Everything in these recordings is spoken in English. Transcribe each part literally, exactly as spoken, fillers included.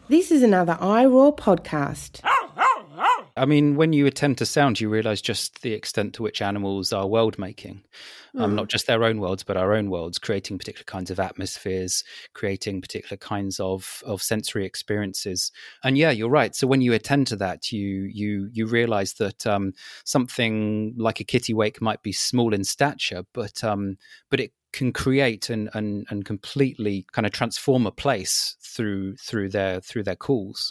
This is another iRaw podcast. I mean, when you attend to sound, you realise just the extent to which animals are world-making. Mm. Um, not just their own worlds, but our own worlds, creating particular kinds of atmospheres, creating particular kinds of, of sensory experiences. And yeah, you're right. So when you attend to that, you you you realise that um, something like a kittiwake might be small in stature, but um, but it can create and, and and completely kind of transform a place through through their through their calls.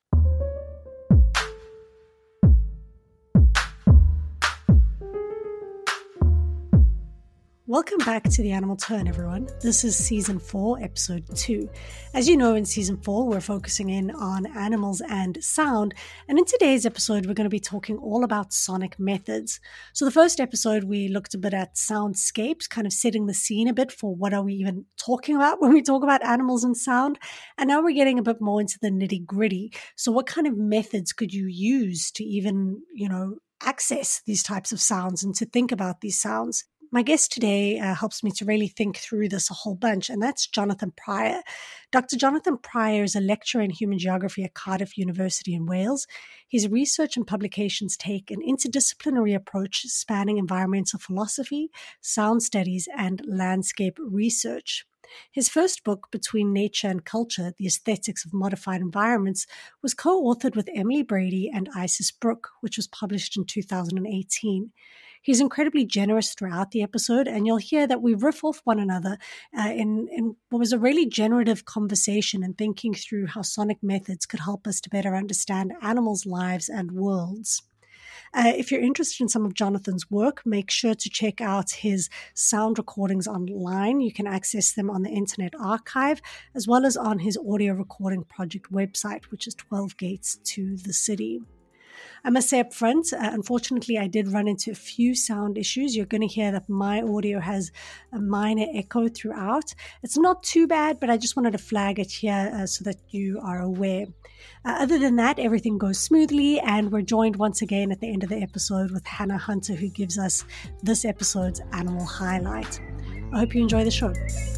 Welcome back to The Animal Turn, everyone. This is Season four, Episode two. As you know, in Season four, we're focusing in on animals and sound, and in today's episode, we're going to be talking all about sonic methods. So the first episode, we looked a bit at soundscapes, kind of setting the scene a bit for what are we even talking about when we talk about animals and sound, and now we're getting a bit more into the nitty-gritty. So what kind of methods could you use to even, you know, access these types of sounds and to think about these sounds? My guest today uh, helps me to really think through this a whole bunch, and that's Jonathan Pryor. Doctor Jonathan Pryor is a lecturer in human geography at Cardiff University in Wales. His research and publications take an interdisciplinary approach spanning environmental philosophy, sound studies, and landscape research. His first book, Between Nature and Culture, The Aesthetics of Modified Environments, was co-authored with Emily Brady and Isis Brooke, which was published in two thousand eighteen. He's incredibly generous throughout the episode, and you'll hear that we riff off one another uh, in, in what was a really generative conversation and thinking through how sonic methods could help us to better understand animals' lives and worlds. Uh, if you're interested in some of Jonathan's work, make sure to check out his sound recordings online. You can access them on the Internet Archive, as well as on his audio recording project website, which is twelve Gates to the City. I must say up front, uh, unfortunately, I did run into a few sound issues. You're going to hear that my audio has a minor echo throughout. It's not too bad, but I just wanted to flag it here uh, so that you are aware. Uh, other than that, everything goes smoothly, and we're joined once again at the end of the episode with Hannah Hunter, who gives us this episode's animal highlight. I hope you enjoy the show.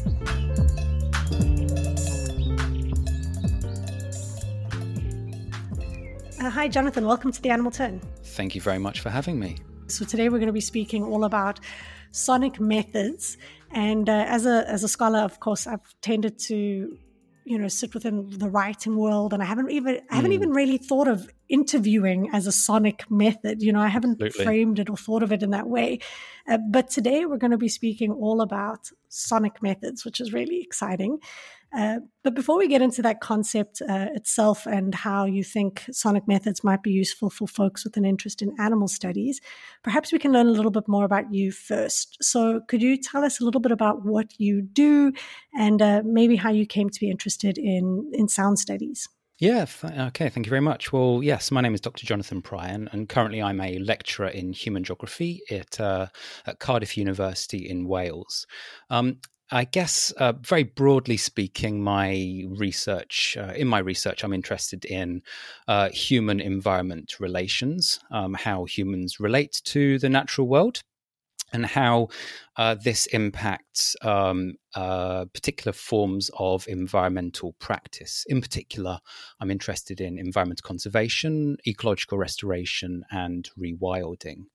Uh, hi, Jonathan. Welcome to The Animal Turn. Thank you very much for having me. So today we're going to be speaking all about sonic methods. And uh, as a as a scholar, of course, I've tended to, you know, sit within the writing world, and I haven't even I haven't mm. even really thought of interviewing as a sonic method. You know, I haven't Absolutely. framed it or thought of it in that way. Uh, but today we're going to be speaking all about sonic methods, which is really exciting. Uh, but before we get into that concept uh, itself and how you think sonic methods might be useful for folks with an interest in animal studies, perhaps we can learn a little bit more about you first. So could you tell us a little bit about what you do and uh, maybe how you came to be interested in, in sound studies? Yeah, th- okay, thank you very much. Well, yes, my name is Doctor Jonathan Pryor, and currently I'm a lecturer in human geography at, uh, at Cardiff University in Wales. Um, I guess, uh, very broadly speaking, my research, uh, in my research, I'm interested in uh, human-environment relations, um, how humans relate to the natural world, and how uh, this impacts um, uh, particular forms of environmental practice. In particular, I'm interested in environmental conservation, ecological restoration, and rewilding.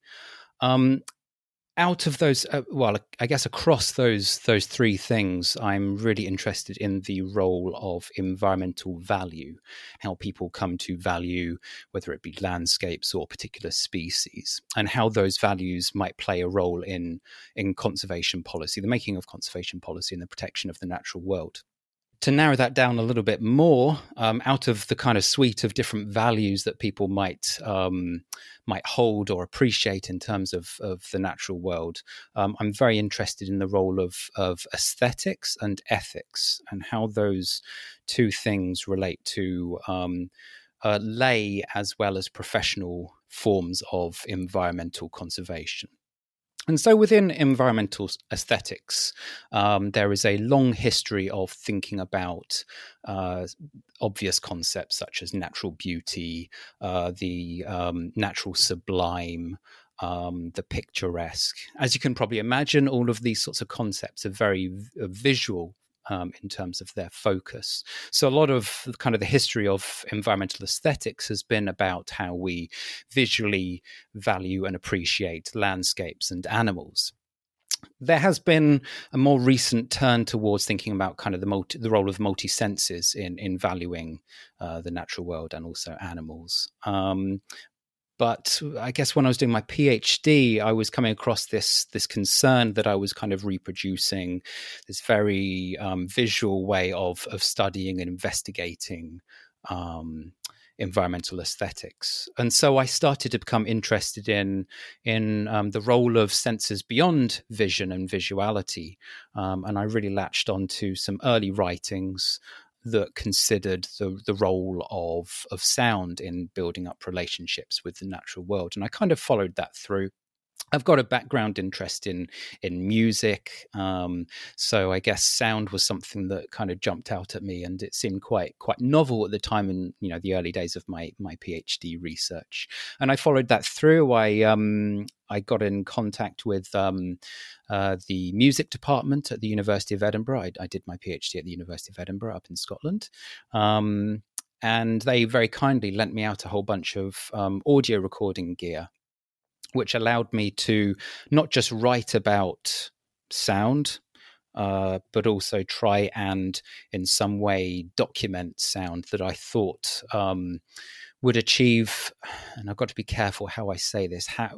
Um, Out of those, uh, well, I guess across those those three things, I'm really interested in the role of environmental value, how people come to value, whether it be landscapes or particular species, and how those values might play a role in, in conservation policy, the making of conservation policy and the protection of the natural world. To narrow that down a little bit more, um, out of the kind of suite of different values that people might um, might hold or appreciate in terms of, of the natural world, um, I'm very interested in the role of, of aesthetics and ethics and how those two things relate to um, uh, lay as well as professional forms of environmental conservation. And so within environmental aesthetics, um, there is a long history of thinking about uh, obvious concepts such as natural beauty, uh, the um, natural sublime, um, the picturesque. As you can probably imagine, all of these sorts of concepts are very v- visual um, in terms of their focus. So a lot of kind of the history of environmental aesthetics has been about how we visually value and appreciate landscapes and animals. There has been a more recent turn towards thinking about kind of the multi, the role of multi-senses in, in valuing uh, the natural world and also animals. Um, But I guess when I was doing my PhD, I was coming across this this concern that I was kind of reproducing this very um, visual way of of studying and investigating um, environmental aesthetics. And so I started to become interested in in um, the role of senses beyond vision and visuality. Um, and I really latched onto some early writings that considered the the role of of sound in building up relationships with the natural world. And I kind of followed that through. I've got a background interest in in music, um, so I guess sound was something that kind of jumped out at me, and it seemed quite quite novel at the time in you know the early days of my my PhD research. And I followed that through. I um, I got in contact with um, uh, the music department at the University of Edinburgh. I, I did my PhD at the University of Edinburgh up in Scotland. Um, and they very kindly lent me out a whole bunch of um, audio recording gear, which allowed me to not just write about sound, uh, but also try and in some way document sound that I thought um, would achieve, and I've got to be careful how I say this, how,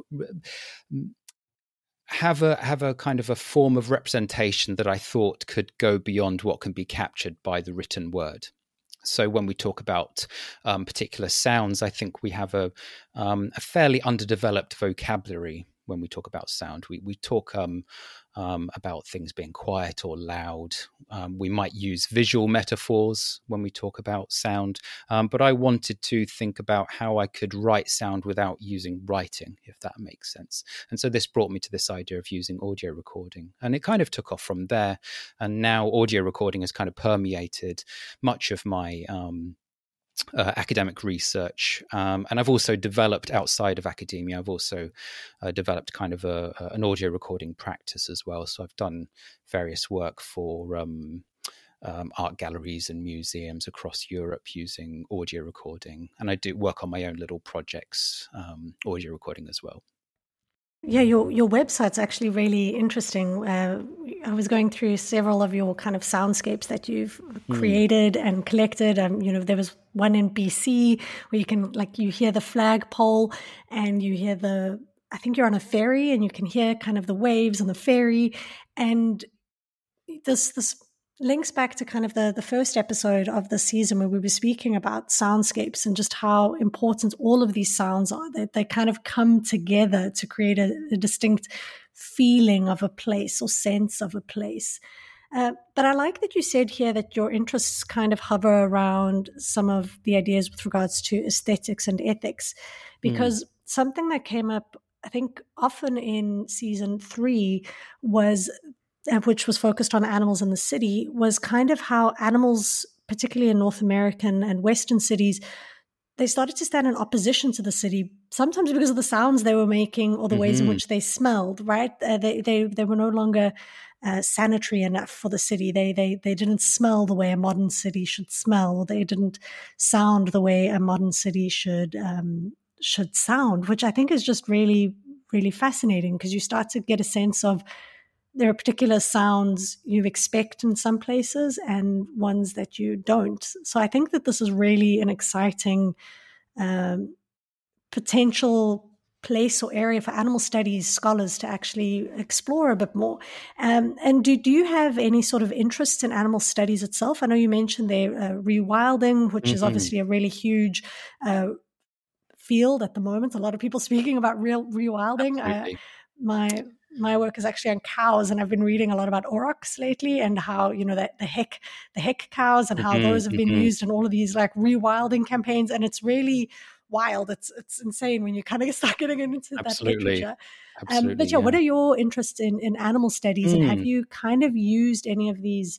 have a have a kind of a form of representation that I thought could go beyond what can be captured by the written word. So when we talk about um, particular sounds, I think we have a, um, a fairly underdeveloped vocabulary when we talk about sound. We we talk um, um, about things being quiet or loud. Um, we might use visual metaphors when we talk about sound. Um, but I wanted to think about how I could write sound without using writing, if that makes sense. And so this brought me to this idea of using audio recording. And it kind of took off from there. And now audio recording has kind of permeated much of my um, Uh, academic research, um, and I've also developed outside of academia. I've also uh, developed kind of a, a, an audio recording practice as well. So I've done various work for um, um, art galleries and museums across Europe using audio recording, and I do work on my own little projects, um, audio recording as well. Yeah, your your website's actually really interesting. Uh, I was going through several of your kind of soundscapes that you've mm. created and collected. Um, you know, there was one in B C where you can, like, you hear the flagpole and you hear the, I think you're on a ferry and you can hear kind of the waves on the ferry. And this this links back to kind of the, the first episode of the season where we were speaking about soundscapes and just how important all of these sounds are. They, they kind of come together to create a, a distinct feeling of a place or sense of a place. Uh, but I like that you said here that your interests kind of hover around some of the ideas with regards to aesthetics and ethics, because mm. something that came up, I think, often in season three was which was focused on animals in the city, was kind of how animals, particularly in North American and Western cities, they started to stand in opposition to the city, sometimes because of the sounds they were making or the mm-hmm. ways in which they smelled, right? Uh, they, they, they were no longer uh, sanitary enough for the city. They, they, they didn't smell the way a modern city should smell, or they didn't sound the way a modern city should, um, should sound, which I think is just really, really fascinating, because you start to get a sense of there are particular sounds you expect in some places and ones that you don't. So I think that this is really an exciting um, potential place or area for animal studies scholars to actually explore a bit more. Um, and do, do you have any sort of interest in animal studies itself? I know you mentioned there uh, rewilding, which mm-hmm. is obviously a really huge uh, field at the moment. A lot of people speaking about real rewilding. Uh, my My work is actually on cows, and I've been reading a lot about aurochs lately, and how, you know, that the heck, the heck cows, and how mm-hmm, those have been mm-hmm. used in all of these like rewilding campaigns, and it's really wild. It's it's insane when you kind of start getting into Absolutely. that literature. Absolutely, um, but yeah, yeah, what are your interests in in animal studies, mm. and have you kind of used any of these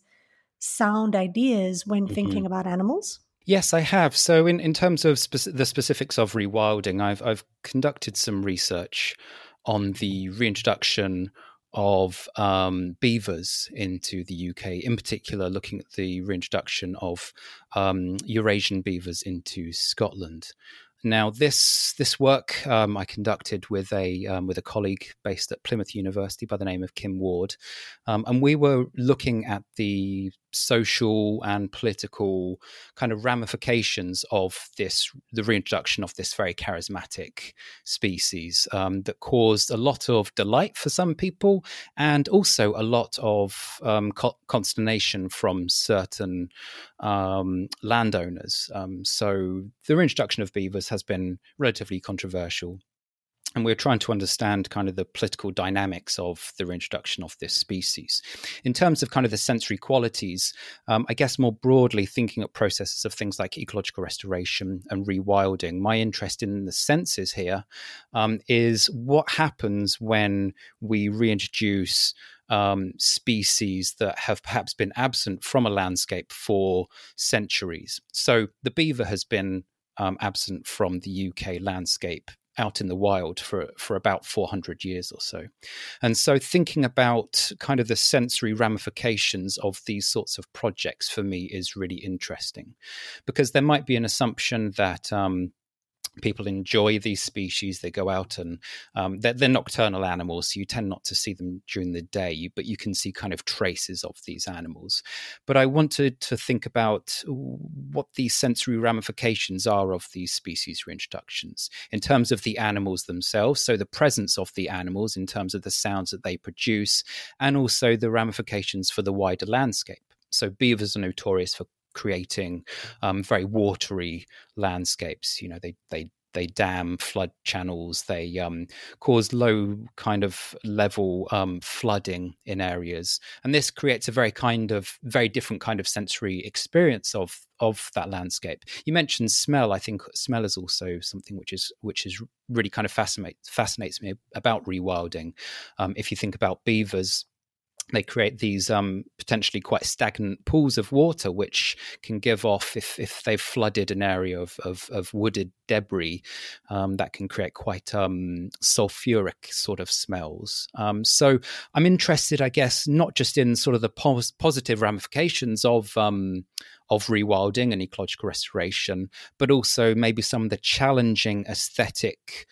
sound ideas when mm-hmm. thinking about animals? Yes, I have. So in, in terms of speci- the specifics of rewilding, I've I've conducted some research on the reintroduction of um, beavers into the U K, in particular looking at the reintroduction of um, Eurasian beavers into Scotland. Now, this this work um, I conducted with a um, with a colleague based at Plymouth University by the name of Kim Ward, um, and we were looking at the social and political kind of ramifications of this, the reintroduction of this very charismatic species um, that caused a lot of delight for some people and also a lot of um, co- consternation from certain um, landowners. Um, so the reintroduction of beavers has been relatively controversial. And we're trying to understand kind of the political dynamics of the reintroduction of this species. In terms of kind of the sensory qualities, um, I guess more broadly thinking of processes of things like ecological restoration and rewilding, my interest in the senses here um, is what happens when we reintroduce um, species that have perhaps been absent from a landscape for centuries. So the beaver has been um, absent from the U K landscape out in the wild for for about four hundred years or so. And so thinking about kind of the sensory ramifications of these sorts of projects for me is really interesting, because there might be an assumption that um, people enjoy these species. They go out and um, they're, they're nocturnal animals, so you tend not to see them during the day, but you can see kind of traces of these animals. But I wanted to think about what the sensory ramifications are of these species reintroductions in terms of the animals themselves, so the presence of the animals in terms of the sounds that they produce, and also the ramifications for the wider landscape. So beavers are notorious for creating um, very watery landscapes. You know, they they they dam flood channels. They um, cause low kind of level um, flooding in areas, and this creates a very kind of very different kind of sensory experience of of that landscape. You mentioned smell. I think smell is also something which is which is really kind of fascinate fascinates me about rewilding. Um, if you think about beavers, they create these um, potentially quite stagnant pools of water, which can give off, if if they've flooded an area of of, of wooded debris, um, that can create quite um, sulfuric sort of smells. Um, so I'm interested, I guess, not just in sort of the pos- positive ramifications of um, of rewilding and ecological restoration, but also maybe some of the challenging aesthetic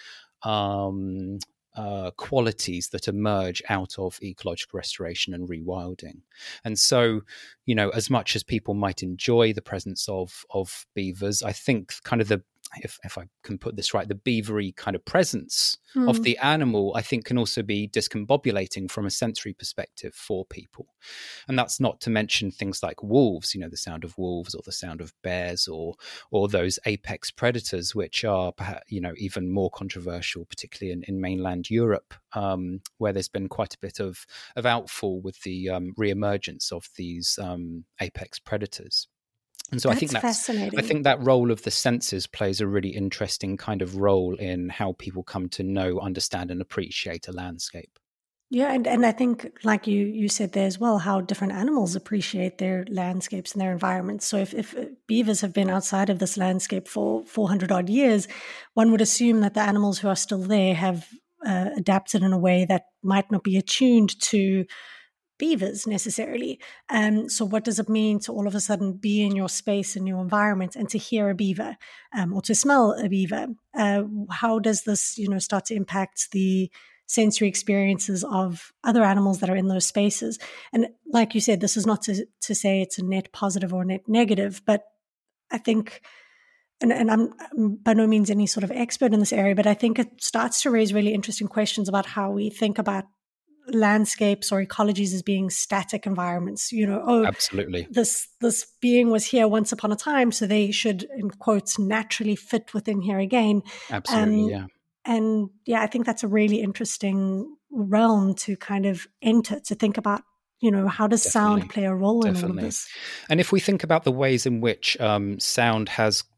Um, Uh, qualities that emerge out of ecological restoration and rewilding. And so, you know, as much as people might enjoy the presence of of beavers, I think kind of the, if, if I can put this right, the beavery kind of presence mm. of the animal, I think can also be discombobulating from a sensory perspective for people. And that's not to mention things like wolves, you know, the sound of wolves or the sound of bears or or those apex predators, which are, perhaps, you know, even more controversial, particularly in, in mainland Europe, um, where there's been quite a bit of, of outfall with the um, reemergence of these um, apex predators. And so that's I think that's fascinating. I think that role of the senses plays a really interesting kind of role in how people come to know, understand, and appreciate a landscape. Yeah, and, and I think, like you you said there as well, how different animals appreciate their landscapes and their environments. So if, if beavers have been outside of this landscape for four hundred odd years, one would assume that the animals who are still there have uh, adapted in a way that might not be attuned to beavers necessarily. Um, so what does it mean to all of a sudden be in your space, in your environment, and to hear a beaver um, or to smell a beaver? Uh, how does this, you know, start to impact the sensory experiences of other animals that are in those spaces? And like you said, this is not to, to say it's a net positive or net negative, but I think, and, and I'm by no means any sort of expert in this area, but I think it starts to raise really interesting questions about how we think about landscapes or ecologies as being static environments. You know, oh, absolutely, this this being was here once upon a time, so they should, in quotes, naturally fit within here again. Absolutely, um, yeah. And yeah, I think that's a really interesting realm to kind of enter, to think about, you know, how does Definitely. sound play a role Definitely. in all of this? And if we think about the ways in which um, sound has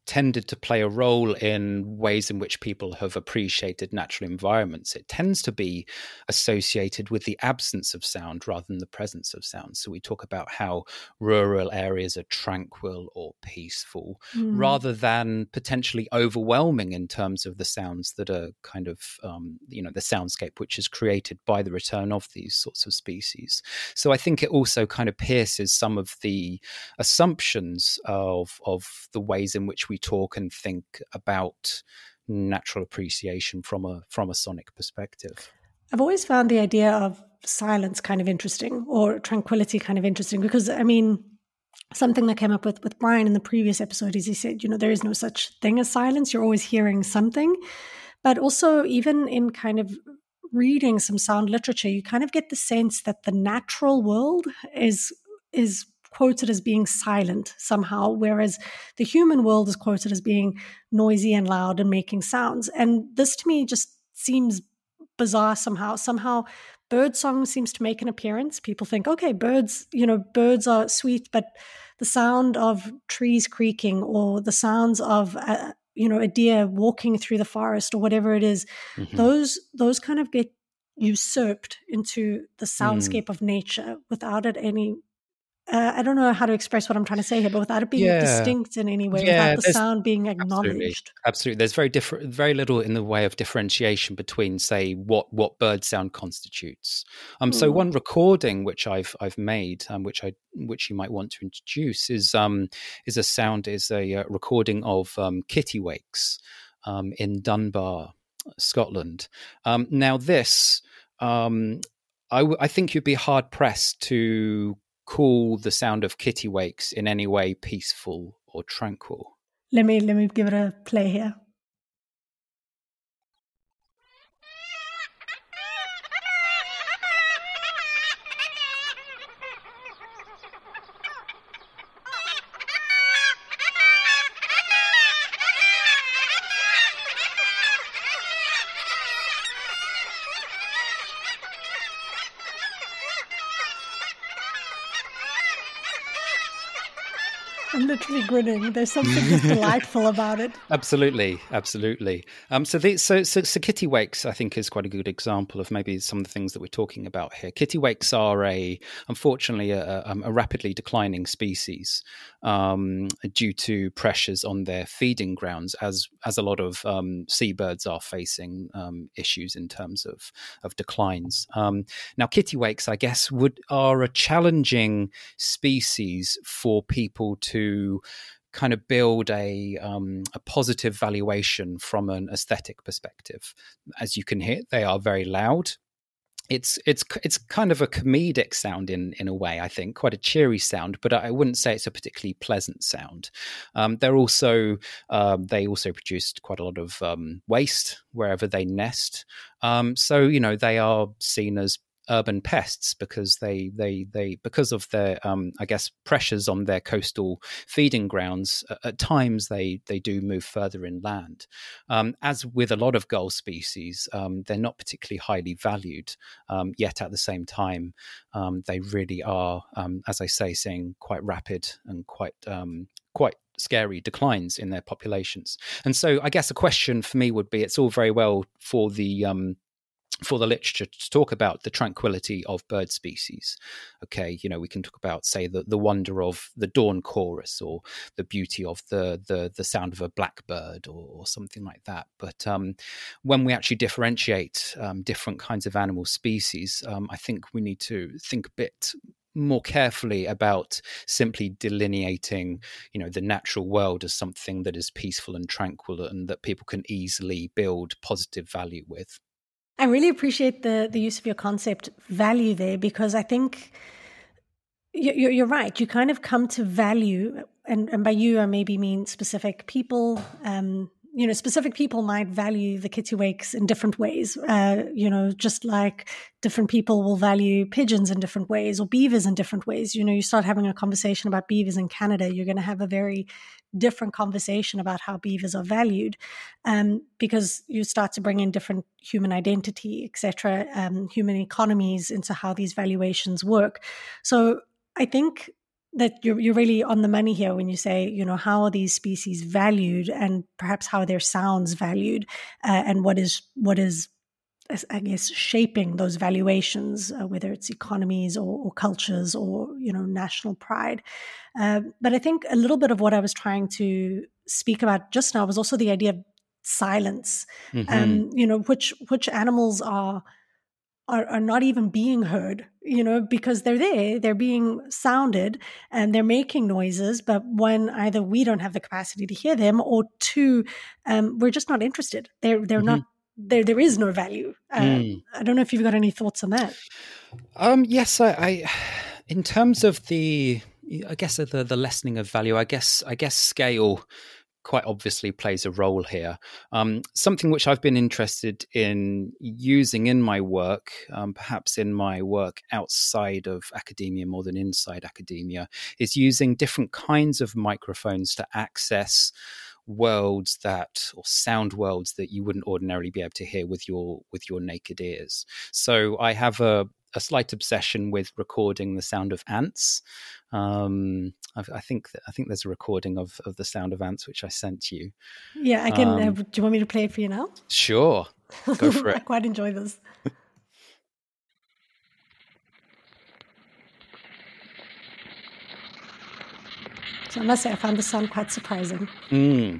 tended to play a role in ways in which people have appreciated natural environments, it tends to be associated with the absence of sound rather than the presence of sound. So we talk about how rural areas are tranquil or peaceful, mm. rather than potentially overwhelming in terms of the sounds that are kind of, um, you know, the soundscape which is created by the return of these sorts of species. So I think it also kind of pierces some of the assumptions of, of the ways in which we We talk and think about natural appreciation from a from a sonic perspective. I've always found the idea of silence kind of interesting, or tranquility kind of interesting, because I mean, something that came up with with Brian in the previous episode is he said, you know, there is no such thing as silence. You're always hearing something, but also even in kind of reading some sound literature, you kind of get the sense that the natural world is is quoted as being silent somehow, whereas the human world is quoted as being noisy and loud and making sounds. And this to me just seems bizarre somehow. Somehow bird song seems to make an appearance. People think, okay, birds, you know, birds are sweet, but the sound of trees creaking or the sounds of, uh, you know, a deer walking through the forest or whatever it is, mm-hmm. those those kind of get usurped into the soundscape mm. of nature without it any Uh, I don't know how to express what I'm trying to say here, but without it being yeah. distinct in any way, yeah, without the sound being acknowledged. Absolutely, absolutely. There's very different, very little in the way of differentiation between, say, what what bird sound constitutes. Um, mm. So one recording which I've I've made, um, which I which you might want to introduce, is um is a sound is a uh, recording of um, kittiwakes um, in Dunbar, Scotland. Um, now this, um, I w- I think you'd be hard pressed to call the sound of kittiwakes in any way peaceful or tranquil. Let me let me give it a play here. I'm literally grinning. There's something just delightful about it. Absolutely, absolutely. Um, so, the, so, so, so kittiwakes, I think, is quite a good example of maybe some of the things that we're talking about here. Kittiwakes are a, unfortunately, a, a rapidly declining species um, due to pressures on their feeding grounds, as as a lot of um, seabirds are facing um, issues in terms of of declines. Um, now, kittiwakes, I guess, would are a challenging species for people to kind of build a um, a positive valuation from an aesthetic perspective. As you can hear, they are very loud. It's it's it's kind of a comedic sound in in a way, I think, quite a cheery sound, but I wouldn't say it's a particularly pleasant sound. Um, they're also um, they also produced quite a lot of um, waste wherever they nest. Um, so you know they are seen as urban pests because they they they because of their um I guess pressures on their coastal feeding grounds. At times they they do move further inland. Um, as with a lot of gull species, um, they're not particularly highly valued. Um, yet at the same time, um, they really are, um, as I say, seeing quite rapid and quite um, quite scary declines in their populations. And so I guess a question for me would be: it's all very well for the um, for the literature to talk about the tranquility of bird species. Okay, you know, we can talk about, say, the, the wonder of the dawn chorus or the beauty of the the, the sound of a blackbird or, or something like that. But um, when we actually differentiate um, different kinds of animal species, um, I think we need to think a bit more carefully about simply delineating, you know, the natural world as something that is peaceful and tranquil and that people can easily build positive value with. I really appreciate the the use of your concept value there, because I think you're, you're right. You kind of come to value, and, and by you I maybe mean specific people. Um, you know, specific people might value the kittiwakes in different ways. Uh, you know, just like different people will value pigeons in different ways or beavers in different ways. You know, you start having a conversation about beavers in Canada, you're going to have a very different conversation about how beavers are valued, um, because you start to bring in different human identity, et cetera, um, human economies into how these valuations work. So I think that you're you're really on the money here when you say, you know, how are these species valued, and perhaps how are their sounds valued, uh, and what is what is I guess shaping those valuations, uh, whether it's economies or, or cultures or, you know, national pride. Uh, but I think a little bit of what I was trying to speak about just now was also the idea of silence. Mm-hmm. Um, you know, which which animals are. Are, are not even being heard, you know, because they're there, they're being sounded and they're making noises. But one, either we don't have the capacity to hear them, or two, um, we're just not interested. They're they're Mm-hmm. not there. There is no value. Uh, Mm. I don't know if you've got any thoughts on that. Um, yes, I, I, in terms of the, I guess the the lessening of value, I guess I guess scale quite obviously plays a role here. Um, something which I've been interested in using in my work, um, perhaps in my work outside of academia more than inside academia, is using different kinds of microphones to access worlds that, or sound worlds that you wouldn't ordinarily be able to hear with your with your naked ears. So I have a a slight obsession with recording the sound of ants. Um, I, I think that, I think there's a recording of, of the sound of ants which I sent you. Yeah, I can. Um, uh, do you want me to play it for you now? Sure, go for it. I quite enjoy this. So I must say, I found the sound quite surprising. Mm.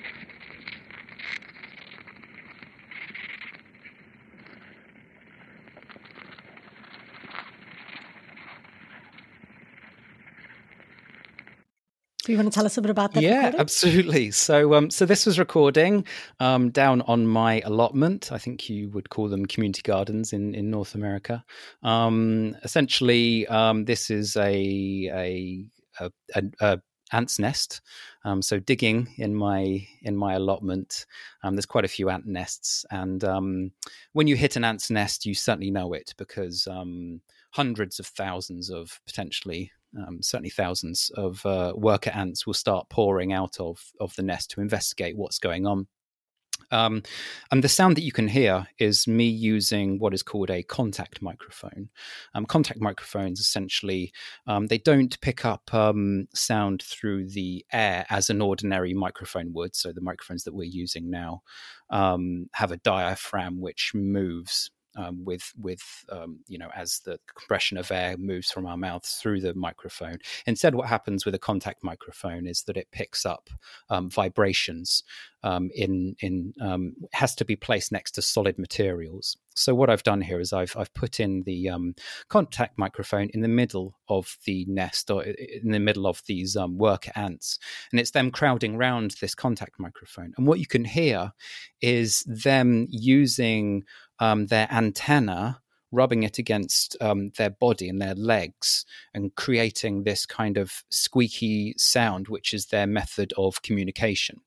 So you want to tell us a bit about that? Yeah, recording? absolutely. So, um, so this was recording um, down on my allotment. I think you would call them community gardens in, in North America. Um, essentially, um, this is a a, a, a, a ant's nest. Um, so digging in my in my allotment, um, there's quite a few ant nests, and um, when you hit an ant's nest, you certainly know it, because um, hundreds of thousands of potentially. Um, certainly thousands of uh, worker ants will start pouring out of, of the nest to investigate what's going on. Um, and the sound that you can hear is me using what is called a contact microphone. Um, contact microphones, essentially, um, they don't pick up um, sound through the air as an ordinary microphone would. So the microphones that we're using now um, have a diaphragm which moves Um, with, with um, you know, as the compression of air moves from our mouths through the microphone. Instead, what happens with a contact microphone is that it picks up um, vibrations um, in, in um, has to be placed next to solid materials. So what I've done here is I've, I've put in the um, contact microphone in the middle of the nest, or in the middle of these um, worker ants. And it's them crowding around this contact microphone. And what you can hear is them using Um, their antenna, rubbing it against um, their body and their legs, and creating this kind of squeaky sound, which is their method of communication.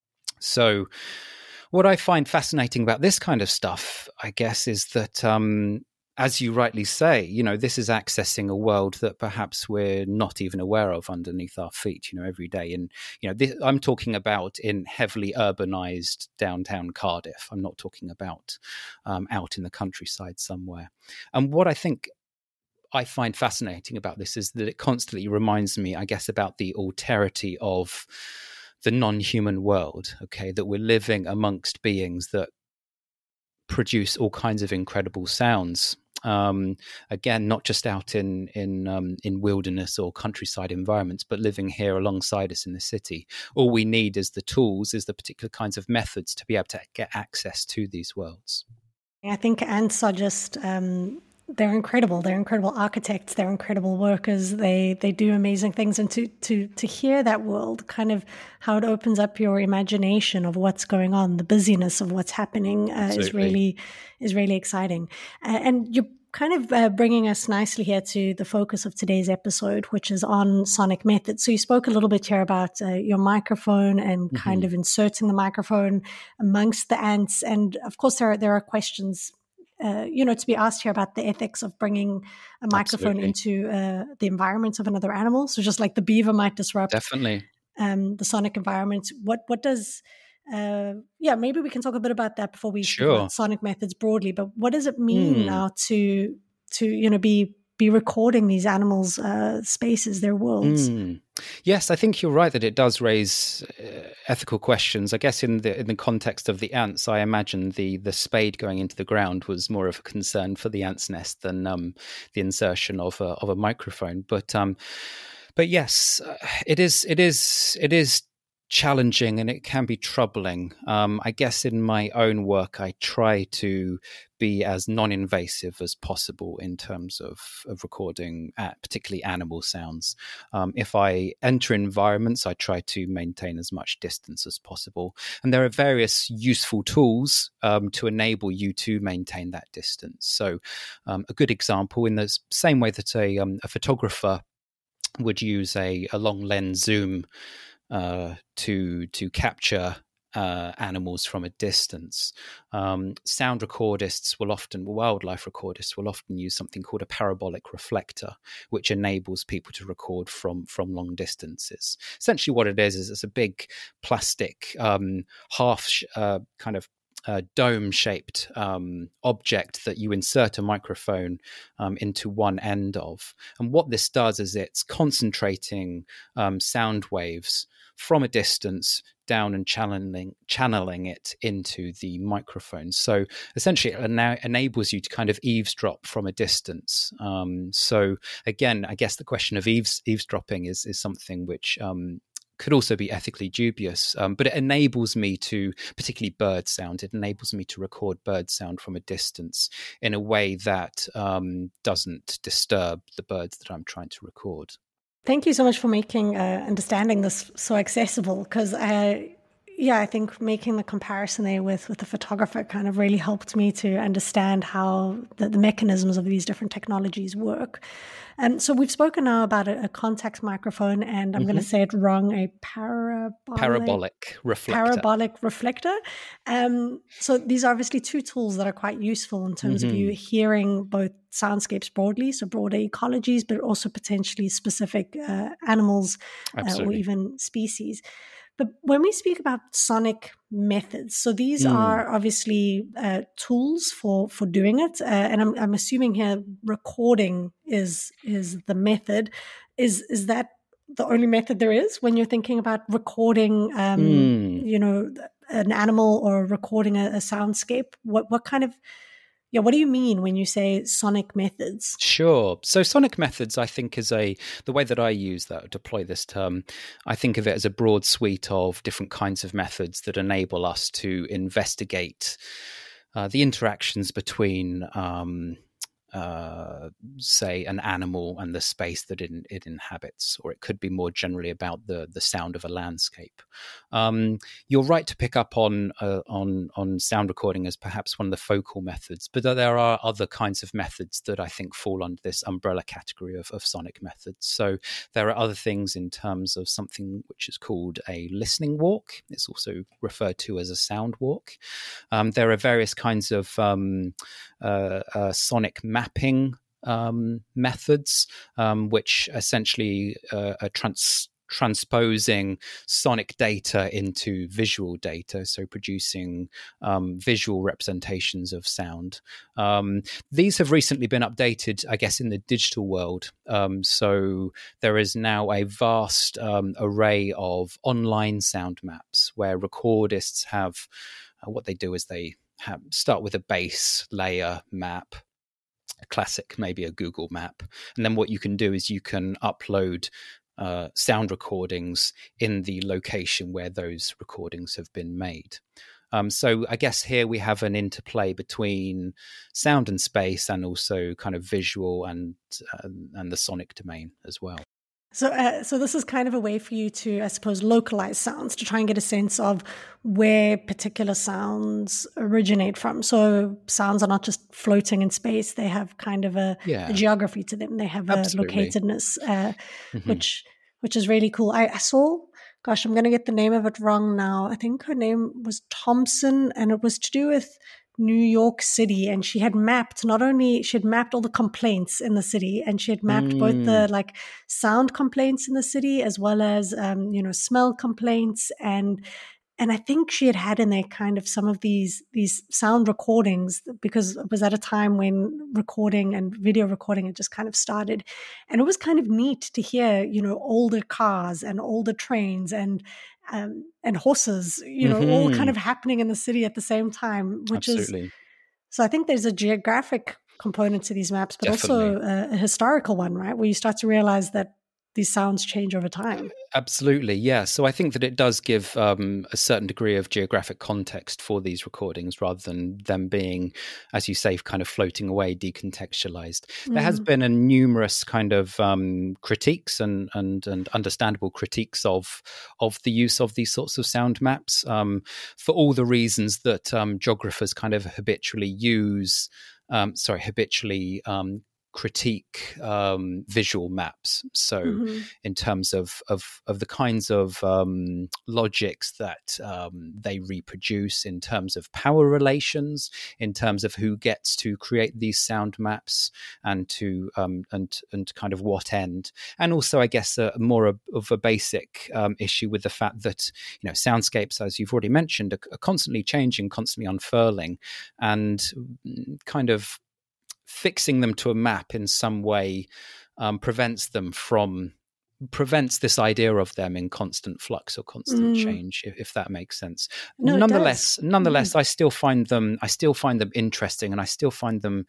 So what I find fascinating about this kind of stuff, I guess, is that, um, as you rightly say, you know, this is accessing a world that perhaps we're not even aware of underneath our feet, you know, every day. And, you know, this, I'm talking about in heavily urbanized downtown Cardiff. I'm not talking about um, out in the countryside somewhere. And what I think I find fascinating about this is that it constantly reminds me, I guess, about the alterity of the non-human world, okay, that we're living amongst beings that produce all kinds of incredible sounds. Um, again, not just out in in um, in wilderness or countryside environments, but living here alongside us in the city. All we need is the tools, is the particular kinds of methods to be able to get access to these worlds. I think ants are just, um, they're incredible. They're incredible architects. They're incredible workers. They they do amazing things. And to to to hear that world, kind of how it opens up your imagination of what's going on, the busyness of what's happening uh, is really is really exciting. Uh, and you're kind of uh, bringing us nicely here to the focus of today's episode, which is on sonic methods. So you spoke a little bit here about uh, your microphone and Mm-hmm. kind of inserting the microphone amongst the ants. And of course, there are, there are questions Uh, you know, to be asked here about the ethics of bringing a microphone Absolutely. into uh, the environment of another animal. So just like the beaver might disrupt Definitely. um, the sonic environment, what what does, uh, yeah, maybe we can talk a bit about that before we speak Sure. about sonic methods broadly. But what does it mean Mm. now to to you know be be recording these animals' uh, spaces, their worlds. Mm. Yes, I think you're right that it does raise uh, ethical questions. I guess in the in the context of the ants, I imagine the the spade going into the ground was more of a concern for the ant's nest than um, the insertion of a of a microphone. But um, but yes, uh, it is it is it is. challenging, and it can be troubling. Um, I guess in my own work, I try to be as non-invasive as possible in terms of, of recording, uh, particularly animal sounds. Um, if I enter environments, I try to maintain as much distance as possible. And there are various useful tools um, to enable you to maintain that distance. So um, a good example, in the same way that a, um, a photographer would use a, a long lens zoom Uh, to to capture uh, animals from a distance. Um, sound recordists will often, wildlife recordists will often use something called a parabolic reflector, which enables people to record from from long distances. Essentially, what it is is it's a big plastic um, half uh, kind of Uh, dome-shaped um, object that you insert a microphone um, into one end of. And what this does is it's concentrating um, sound waves from a distance down and channeling channeling it into the microphone. So essentially it ena- enables you to kind of eavesdrop from a distance. Um, so again, I guess the question of eaves- eavesdropping is, is something which um, could also be ethically dubious, um, but it enables me to, particularly bird sound, it enables me to record bird sound from a distance in a way that um, doesn't disturb the birds that I'm trying to record. Thank you so much for making uh, understanding this so accessible, because I, yeah, I think making the comparison there with, with the photographer kind of really helped me to understand how the, the mechanisms of these different technologies work. And so we've spoken now about a, a contact microphone, and I'm mm-hmm. going to say it wrong, a parabolic, parabolic reflector. Parabolic reflector. Um, so these are obviously two tools that are quite useful in terms mm-hmm. of you hearing both soundscapes broadly, so broader ecologies, but also potentially specific uh, animals uh, or even species. But when we speak about sonic methods, so these mm. are obviously uh, tools for, for doing it, uh, and I'm, I'm assuming here recording is is the method. Is is that the only method there is when you're thinking about recording, um, mm. you know, an animal or recording a, a soundscape? What what kind of Yeah, what do you mean when you say sonic methods? Sure. So sonic methods, I think, is a the way that I use that, deploy this term, I think of it as a broad suite of different kinds of methods that enable us to investigate uh, the interactions between um, uh, say, an animal and the space that it, it inhabits, or it could be more generally about the the sound of a landscape. Um, you're right to pick up on uh, on on sound recording as perhaps one of the focal methods, but there are other kinds of methods that I think fall under this umbrella category of, of sonic methods. So there are other things in terms of something which is called a listening walk. It's also referred to as a sound walk. Um, there are various kinds of um, uh, uh, sonic mapping um, methods, um, which essentially uh, are trans- transposing sonic data into visual data, so producing um, visual representations of sound. Um, these have recently been updated, I guess, in the digital world. Um, so there is now a vast um, array of online sound maps where recordists have, uh, what they do is they have, start with a base layer map, a classic, maybe a Google map. And then what you can do is you can upload uh, sound recordings in the location where those recordings have been made. Um, so I guess here we have an interplay between sound and space, and also kind of visual and uh, and the sonic domain as well. So, uh, so this is kind of a way for you to, I suppose, localize sounds, to try and get a sense of where particular sounds originate from. So sounds are not just floating in space; they have kind of a, yeah. a geography to them. They have Absolutely. a locatedness, uh, mm-hmm. which which is really cool. I, I saw, gosh, I'm going to get the name of it wrong now. I think her name was Thompson, and it was to do with New York City, and she had mapped not only she had mapped all the complaints in the city, and she had mapped mm. both the like sound complaints in the city as well as um, you know smell complaints, and And I think she had had in there kind of some of these these sound recordings, because it was at a time when recording and video recording had just kind of started. And it was kind of neat to hear, you know, older cars and older trains and um, and horses, you know, mm-hmm. all kind of happening in the city at the same time, which Absolutely. is, so I think there's a geographic component to these maps, but Definitely. also a, a historical one, right? Where you start to realize that these sounds change over time. Absolutely, yeah. So I think that it does give um, a certain degree of geographic context for these recordings, rather than them being, as you say, kind of floating away, decontextualized. Mm. There has been a numerous kind of um, critiques and, and and understandable critiques of of the use of these sorts of sound maps um, for all the reasons that um, geographers kind of habitually use. Um, sorry, habitually. Um, critique um, visual maps. So mm-hmm. in terms of, of, of the kinds of um, logics that um, they reproduce, in terms of power relations, in terms of who gets to create these sound maps and to um, and and kind of what end. And also, I guess, a, more of, of a basic um, issue with the fact that, you know, soundscapes, as you've already mentioned, are, are constantly changing, constantly unfurling, and kind of fixing them to a map in some way um, prevents them from prevents this idea of them in constant flux or constant mm. change, if, if that makes sense. No, nonetheless, nonetheless, mm. I still find them. I still find them interesting, and I still find them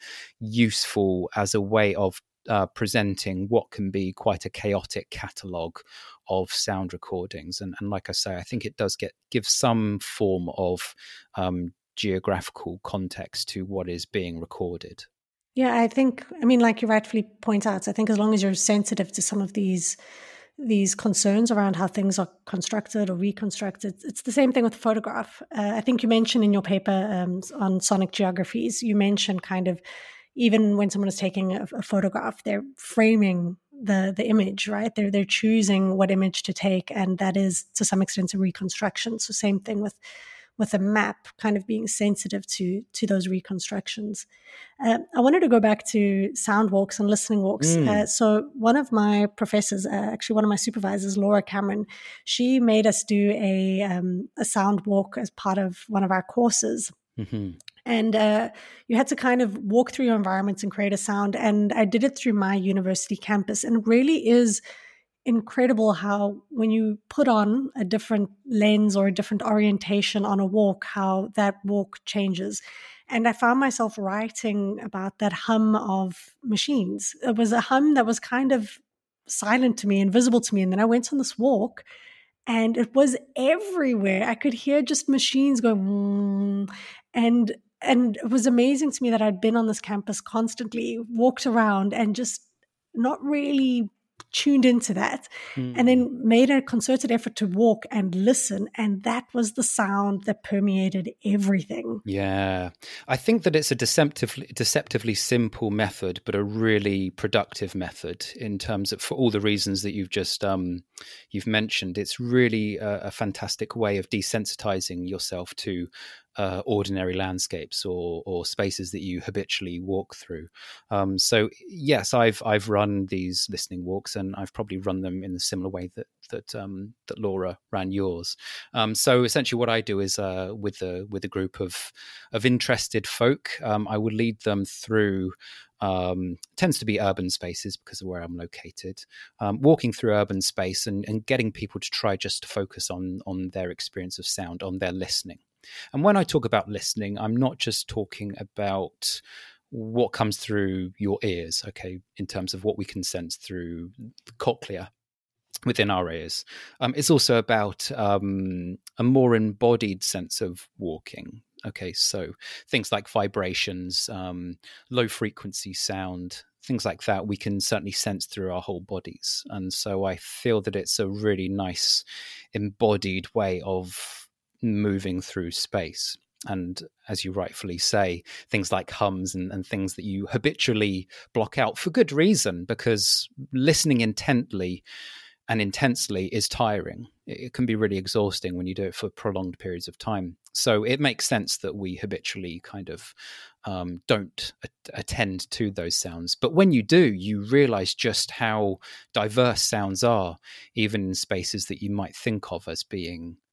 useful as a way of uh, presenting what can be quite a chaotic catalogue of sound recordings. And, and like I say, I think it does get give some form of um, geographical context to what is being recorded. Yeah, I think, I mean, like you rightfully point out, I think as long as you're sensitive to some of these these concerns around how things are constructed or reconstructed, it's the same thing with photograph. Uh, I think you mentioned in your paper um, on sonic geographies, you mentioned kind of even when someone is taking a, a photograph, they're framing the the image, right? They're they're choosing what image to take, and that is to some extent a reconstruction. So same thing with with a map, kind of being sensitive to to those reconstructions. Uh, I wanted to go back to sound walks and listening walks. Mm. Uh, so one of my professors, uh, actually one of my supervisors, Laura Cameron, she made us do a um, a sound walk as part of one of our courses. Mm-hmm. And uh, you had to kind of walk through your environments and create a sound. And I did it through my university campus, and it really is incredible how when you put on a different lens or a different orientation on a walk, how that walk changes. And I found myself writing about that hum of machines. It was a hum that was kind of silent to me, invisible to me. And then I went on this walk and it was everywhere. I could hear just machines going, mm, and and it was amazing to me that I'd been on this campus constantly, walked around and just not really tuned into that, mm. and then made a concerted effort to walk and listen, and that was the sound that permeated everything. Yeah, I think that it's a deceptively deceptively simple method, but a really productive method in terms of, for all the reasons that you've just um you've mentioned. It's really a, a fantastic way of desensitizing yourself to Uh, ordinary landscapes or or spaces that you habitually walk through. Um, so yes, I've I've run these listening walks, and I've probably run them in the similar way that that um, that Laura ran yours. Um, so essentially, what I do is uh, with the with a group of of interested folk, um, I would lead them through. Um, tends to be urban spaces because of where I'm located, um, walking through urban space and, and getting people to try just to focus on on their experience of sound, on their listening. And when I talk about listening, I'm not just talking about what comes through your ears, okay, in terms of what we can sense through the cochlea within our ears. Um, it's also about um, a more embodied sense of walking. Okay, so things like vibrations, um, low frequency sound, things like that, we can certainly sense through our whole bodies. And so I feel that it's a really nice embodied way of moving through space. And as you rightfully say, things like hums and, and things that you habitually block out for good reason, because listening intently and intensely is tiring. It can be really exhausting when you do it for prolonged periods of time. So it makes sense that we habitually kind of um, don't a- attend to those sounds. But when you do, you realize just how diverse sounds are, even in spaces that you might think of as being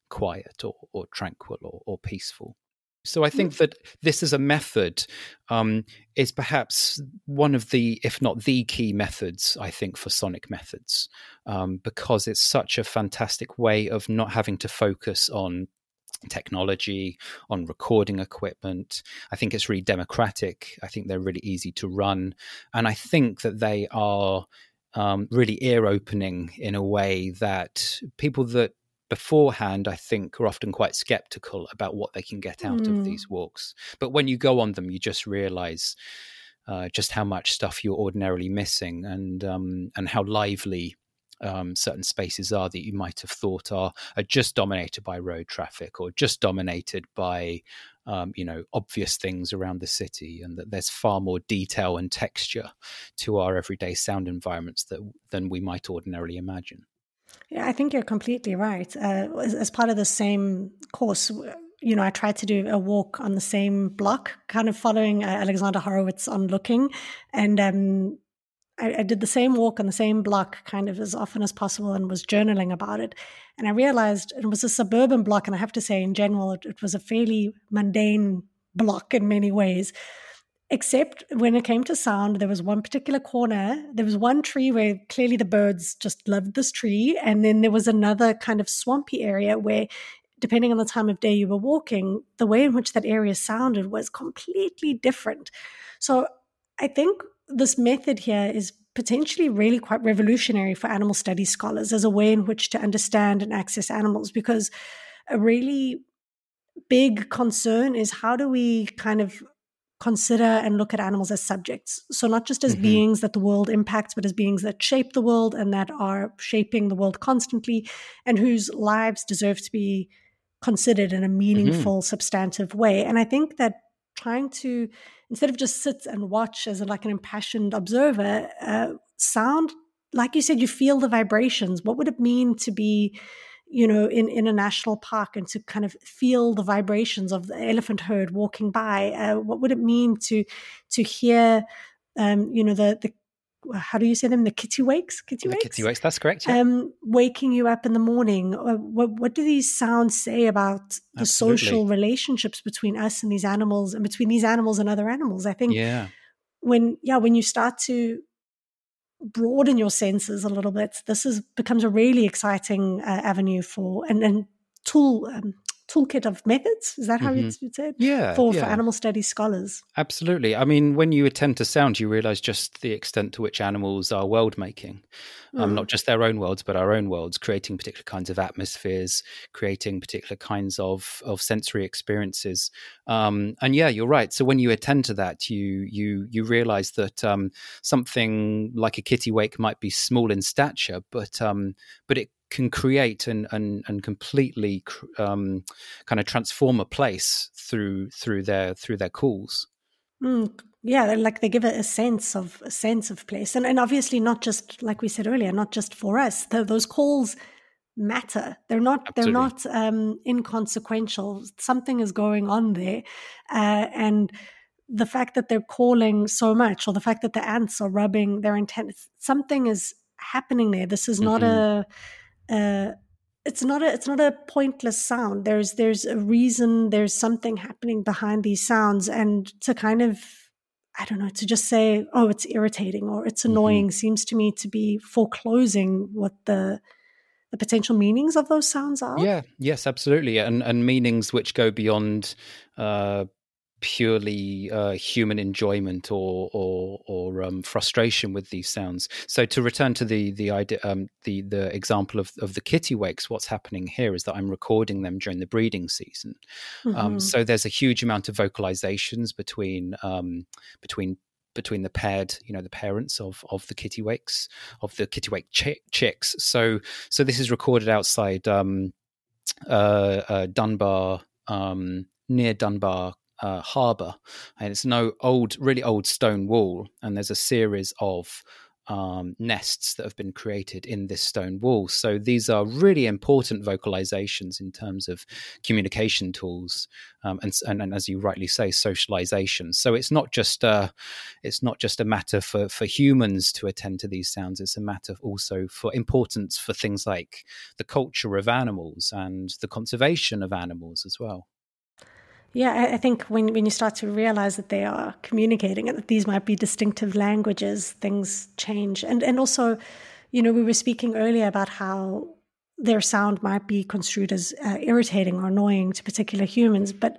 quiet or, or tranquil or, or peaceful. So I think that this as a method um, is perhaps one of the, if not the key methods, I think, for sonic methods, um, because it's such a fantastic way of not having to focus on technology, on recording equipment. I think it's really democratic. I think they're really easy to run. And I think that they are um, really ear-opening in a way that people that beforehand, I think, are often quite skeptical about what they can get out mm. of these walks. But when you go on them, you just realize uh, just how much stuff you're ordinarily missing, and um, and how lively um, certain spaces are that you might have thought are, are just dominated by road traffic or just dominated by um, you know, obvious things around the city, and that there's far more detail and texture to our everyday sound environments that, than we might ordinarily imagine. Yeah, I think you're completely right. Uh, as, as part of the same course, you know, I tried to do a walk on the same block, kind of following uh, Alexander Horowitz on Looking. And um, I, I did the same walk on the same block kind of as often as possible and was journaling about it. And I realized it was a suburban block. And I have to say, in general, it, it was a fairly mundane block in many ways. Except when it came to sound, there was one particular corner. There was one tree where clearly the birds just loved this tree. And then there was another kind of swampy area where, depending on the time of day you were walking, the way in which that area sounded was completely different. So I think this method here is potentially really quite revolutionary for animal studies scholars as a way in which to understand and access animals, because a really big concern is how do we kind of consider and look at animals as subjects. So not just as mm-hmm. beings that the world impacts, but as beings that shape the world and that are shaping the world constantly, and whose lives deserve to be considered in a meaningful, mm-hmm. substantive way. And I think that trying to, instead of just sit and watch as a, like an impassioned observer, uh, sound, like you said, you feel the vibrations. What would it mean to be, you know, in, in a national park and to kind of feel the vibrations of the elephant herd walking by? Uh, what would it mean to to hear, um, you know, the, the, how do you say them? The kittiwakes? Kittiwakes? The kittiwakes, that's correct. Yeah. Um, waking you up in the morning. Uh, what, what do these sounds say about the Absolutely. social relationships between us and these animals, and between these animals and other animals? I think yeah. when, yeah, when you start to broaden your senses a little bit, this is becomes a really exciting uh, avenue for and, and tool um, toolkit of methods. Is that how mm-hmm. you'd say it? Yeah, for yeah. for animal studies scholars. Absolutely. I mean, when you attend to sound, you realize just the extent to which animals are world making. Um, mm. Not just their own worlds, but our own worlds, creating particular kinds of atmospheres, creating particular kinds of, of sensory experiences. Um, and yeah, you're right. So when you attend to that, you you you realize that um, something like a kittiwake might be small in stature, but um, but it can create and and and completely um, kind of transform a place through through their through their calls. Mm. Yeah, like they give it a sense of a sense of place, and and obviously not just like we said earlier, not just for us. The, those calls matter. They're not. Absolutely. They're not um, inconsequential. Something is going on there, uh, and the fact that they're calling so much, or the fact that the ants are rubbing their antennas, something is happening there. This is not mm-hmm. a. a It's not a it's not a pointless sound. There's there's a reason. There's something happening behind these sounds, and to kind of, I don't know, to just say, oh, it's irritating or it's annoying, mm-hmm. seems to me to be foreclosing what the the potential meanings of those sounds are. Yeah, yes, absolutely, and and meanings which go beyond uh, purely uh, human enjoyment or or, or um, frustration with these sounds. So to return to the the idea, um, the the example of of the kittiwakes, what's happening here is that I'm recording them during the breeding season. Mm-hmm. Um, so there's a huge amount of vocalizations between um, between between the paired, you know, the parents of of the kittiwakes, of the kittiwake ch- chicks. So so this is recorded outside um, uh, uh, Dunbar, um, near Dunbar Uh, harbour, and it's no old, really old stone wall, and there's a series of um, nests that have been created in this stone wall. So these are really important vocalizations in terms of communication tools, um, and, and and as you rightly say, socialization. So it's not just uh, it's not just a matter for for humans to attend to these sounds. It's a matter also for importance for things like the culture of animals and the conservation of animals as well. Yeah, I think when, when you start to realize that they are communicating and that these might be distinctive languages, things change. And and also, you know, we were speaking earlier about how their sound might be construed as uh, irritating or annoying to particular humans. But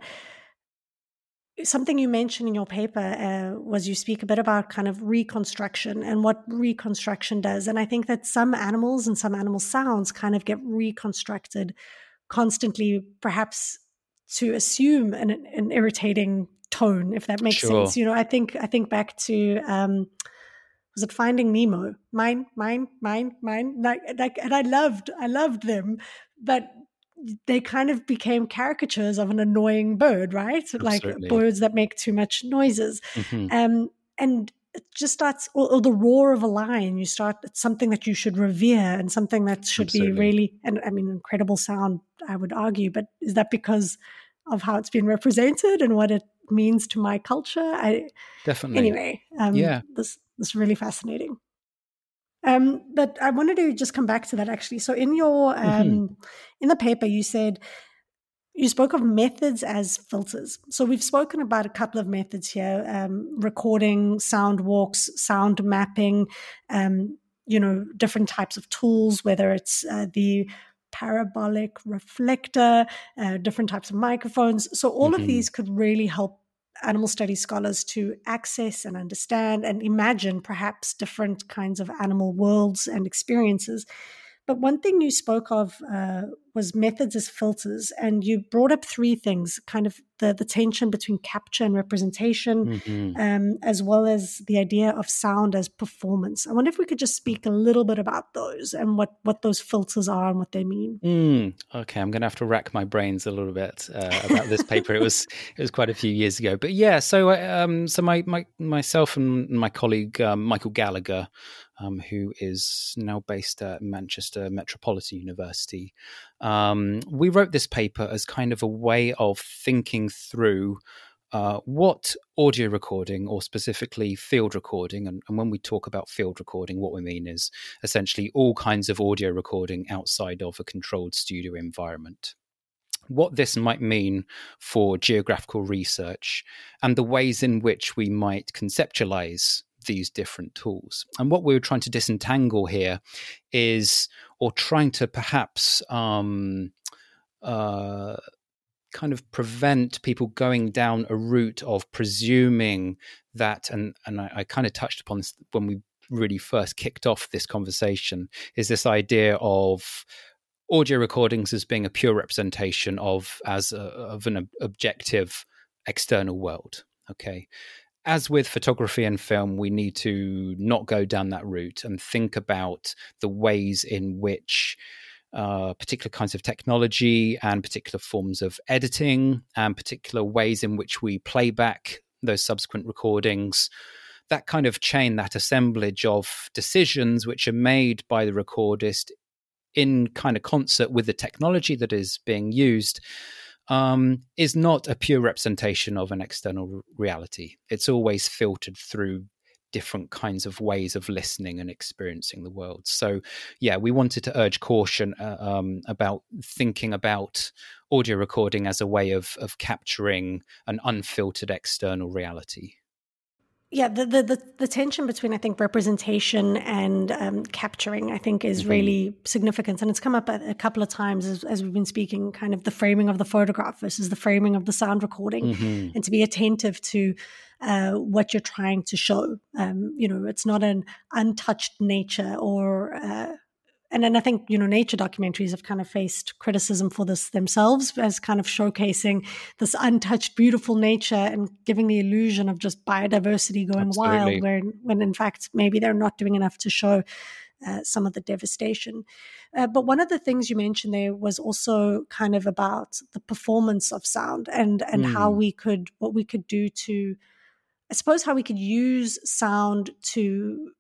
something you mentioned in your paper uh, was you speak a bit about kind of reconstruction and what reconstruction does. And I think that some animals and some animal sounds kind of get reconstructed constantly, perhaps to assume an, an irritating tone, if that makes Sure. sense. You know, I think I think back to um, was it Finding Nemo? Mine, mine, mine, mine. Like, like, and I loved, I loved them, but they kind of became caricatures of an annoying bird, right? Absolutely. Like birds that make too much noises, Mm-hmm. um, and it just starts, or, or the roar of a lion. You start, it's something that you should revere and something that should Absolutely. be really, and I mean, incredible sound, I would argue. But is that because of how it's been represented and what it means to my culture? I Definitely. Anyway, um, yeah. this this is really fascinating. Um, but I wanted to just come back to that actually. So in your um, Mm-hmm. in the paper, you said you spoke of methods as filters. So we've spoken about a couple of methods here: um, recording, sound walks, sound mapping. Um, you know, different types of tools, whether it's uh, the parabolic reflector, uh, different types of microphones. So all Mm-hmm. of these could really help animal studies scholars to access and understand and imagine perhaps different kinds of animal worlds and experiences. But one thing you spoke of uh, was methods as filters, and you brought up three things, kind of the, the tension between capture and representation, Mm-hmm. um, as well as the idea of sound as performance. I wonder if we could just speak a little bit about those and what, what those filters are and what they mean. Mm, okay, I'm going to have to rack my brains a little bit uh, about this paper. It was it was quite a few years ago, but yeah. So um, so my, my myself and my colleague um, Michael Gallagher, um, who is now based at Manchester Metropolitan University, um, we wrote this paper as kind of a way of thinking through Uh, what audio recording, or specifically field recording, and, and when we talk about field recording, what we mean is essentially all kinds of audio recording outside of a controlled studio environment. What this might mean for geographical research and the ways in which we might conceptualize these different tools. And what we were trying to disentangle here is, or trying to perhaps um, uh, kind of prevent people going down a route of presuming that, and, and I, I kind of touched upon this when we really first kicked off this conversation, is this idea of audio recordings as being a pure representation of as a, of an objective external world. Okay. As with photography and film, we need to not go down that route and think about the ways in which Uh, particular kinds of technology and particular forms of editing and particular ways in which we play back those subsequent recordings, that kind of chain, that assemblage of decisions which are made by the recordist in kind of concert with the technology that is being used, um, is not a pure representation of an external reality. It's always filtered through different kinds of ways of listening and experiencing the world. So, yeah, we wanted to urge caution uh, um, about thinking about audio recording as a way of of capturing an unfiltered external reality. Yeah, the, the the the tension between, I think, representation and um, capturing, I think, is Mm-hmm. really significant, and it's come up a, a couple of times as, as we've been speaking. Kind of the framing of the photograph versus the framing of the sound recording, Mm-hmm. and to be attentive to uh, what you're trying to show. Um, you know, it's not an untouched nature, or uh, and then I think, you know, nature documentaries have kind of faced criticism for this themselves, as kind of showcasing this untouched, beautiful nature and giving the illusion of just biodiversity going Absolutely. wild, when, when in fact, maybe they're not doing enough to show uh, some of the devastation. Uh, but one of the things you mentioned there was also kind of about the performance of sound, and, and Mm. how we could, what we could do to, I suppose, how we could use sound to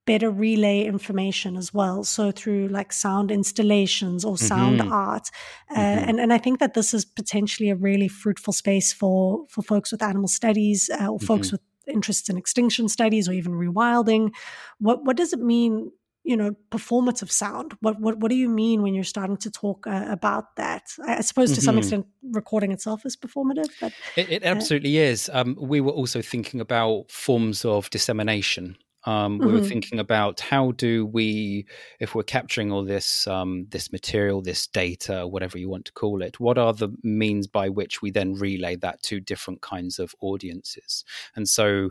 better relay information as well. So through like sound installations or sound Mm-hmm. art. Uh, Mm-hmm. and, and I think that this is potentially a really fruitful space for, for folks with animal studies uh, or folks Mm-hmm. with interests in extinction studies or even rewilding. What, what does it mean, you know, performative sound? What, what, what do you mean when you're starting to talk uh, about that? I, I suppose to some Mm-hmm. extent recording itself is performative, but It, it uh, absolutely is. Um, we were also thinking about forms of dissemination. Um, we were mhm. thinking about how do we, if we're capturing all this um, this material, this data, whatever you want to call it, what are the means by which we then relay that to different kinds of audiences? And so,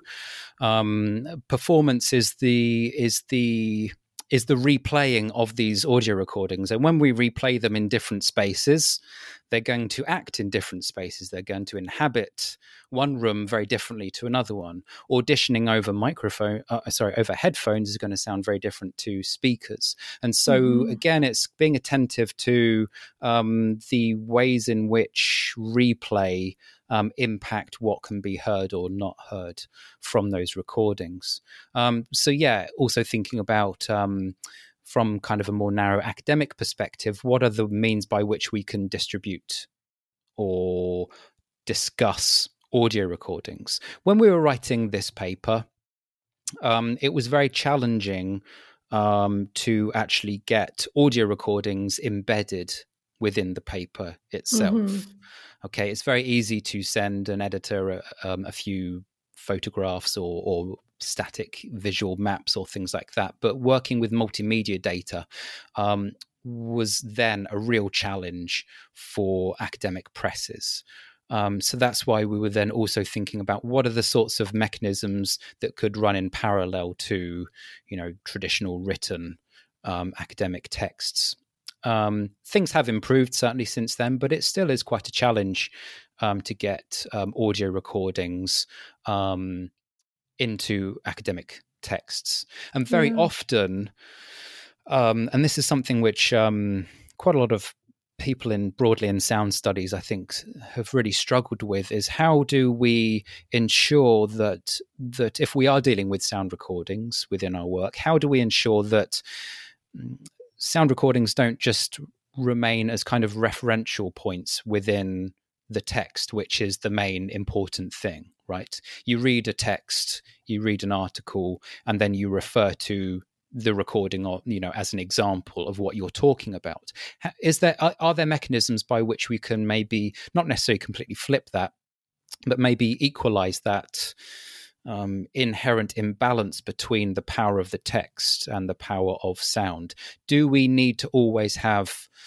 um, performance is the is the is the replaying of these audio recordings. And when we replay them in different spaces, they're going to act in different spaces. They're going to inhabit one room very differently to another one. Auditioning over microphone, uh, sorry, over headphones is going to sound very different to speakers. And so, mm-hmm. again, it's being attentive to um, the ways in which replay Um, impact what can be heard or not heard from those recordings. Um, so yeah, also thinking about um, from kind of a more narrow academic perspective, what are the means by which we can distribute or discuss audio recordings? When we were writing this paper, um, it was very challenging um, to actually get audio recordings embedded within the paper itself. Mm-hmm. Okay, it's very easy to send an editor um, a few photographs or, or static visual maps or things like that. But working with multimedia data um, was then a real challenge for academic presses. Um, so that's why we were then also thinking about what are the sorts of mechanisms that could run in parallel to, you know, traditional written um, academic texts. Um, things have improved certainly since then, but it still is quite a challenge um, to get um, audio recordings um, into academic texts. And very yeah. often, um, and this is something which um, quite a lot of people in broadly in sound studies, I think, have really struggled with, is how do we ensure that that if we are dealing with sound recordings within our work, how do we ensure that sound recordings don't just remain as kind of referential points within the text, which is the main important thing, right? You read a text, you read an article, and then you refer to the recording, or, you know, as an example of what you're talking about. Is there, are, are there mechanisms by which we can maybe not necessarily completely flip that, but maybe equalize that Um, inherent imbalance between the power of the text and the power of sound? Do we need to always have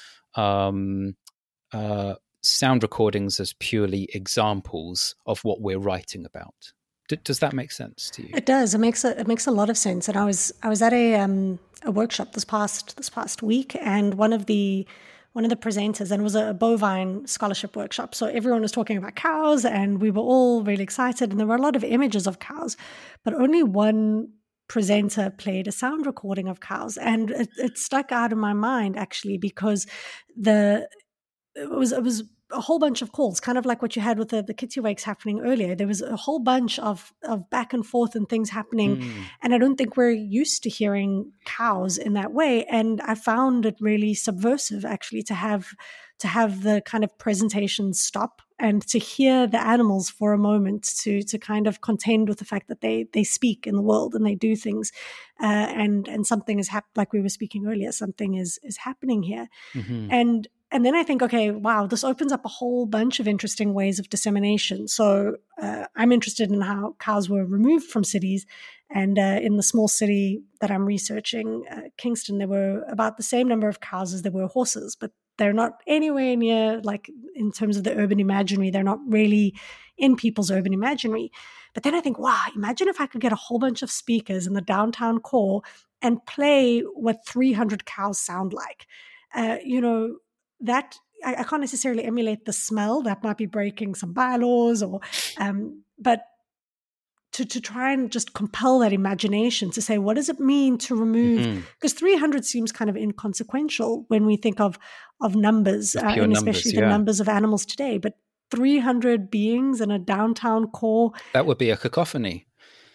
um, uh, sound recordings as purely examples of what we're writing about? D- does that make sense to you? It does. It makes a, it makes a lot of sense. And I was I was at a um, a workshop this past this past week, and one of the one of the presenters, and it was a bovine scholarship workshop. So everyone was talking about cows, and we were all really excited. And there were a lot of images of cows, but only one presenter played a sound recording of cows. And it, it stuck out in my mind, actually, because the it was it was a whole bunch of calls, kind of like what you had with the, the kittiwakes happening earlier. There was a whole bunch of, of back and forth and things happening. Mm. And I don't think we're used to hearing cows in that way. And I found it really subversive, actually, to have to have the kind of presentation stop and to hear the animals for a moment, to to kind of contend with the fact that they they speak in the world and they do things. Uh, and and something is happening, like we were speaking earlier, something is is happening here. Mm-hmm. And And then I think, okay, wow, this opens up a whole bunch of interesting ways of dissemination. So uh, I'm interested in how cows were removed from cities. And uh, in the small city that I'm researching, uh, Kingston, there were about the same number of cows as there were horses, but they're not anywhere near, like, in terms of the urban imaginary, they're not really in people's urban imaginary. But then I think, wow, imagine if I could get a whole bunch of speakers in the downtown core and play what three hundred cows sound like. Uh, you know, that I, I can't necessarily emulate the smell. That might be breaking some bylaws, or um, but to to try and just compel that imagination to say, what does it mean to remove? Because mm-hmm. three hundred seems kind of inconsequential when we think of of numbers, uh, and numbers, especially yeah. the numbers of animals today. But three hundred beings in a downtown core, that would be a cacophony.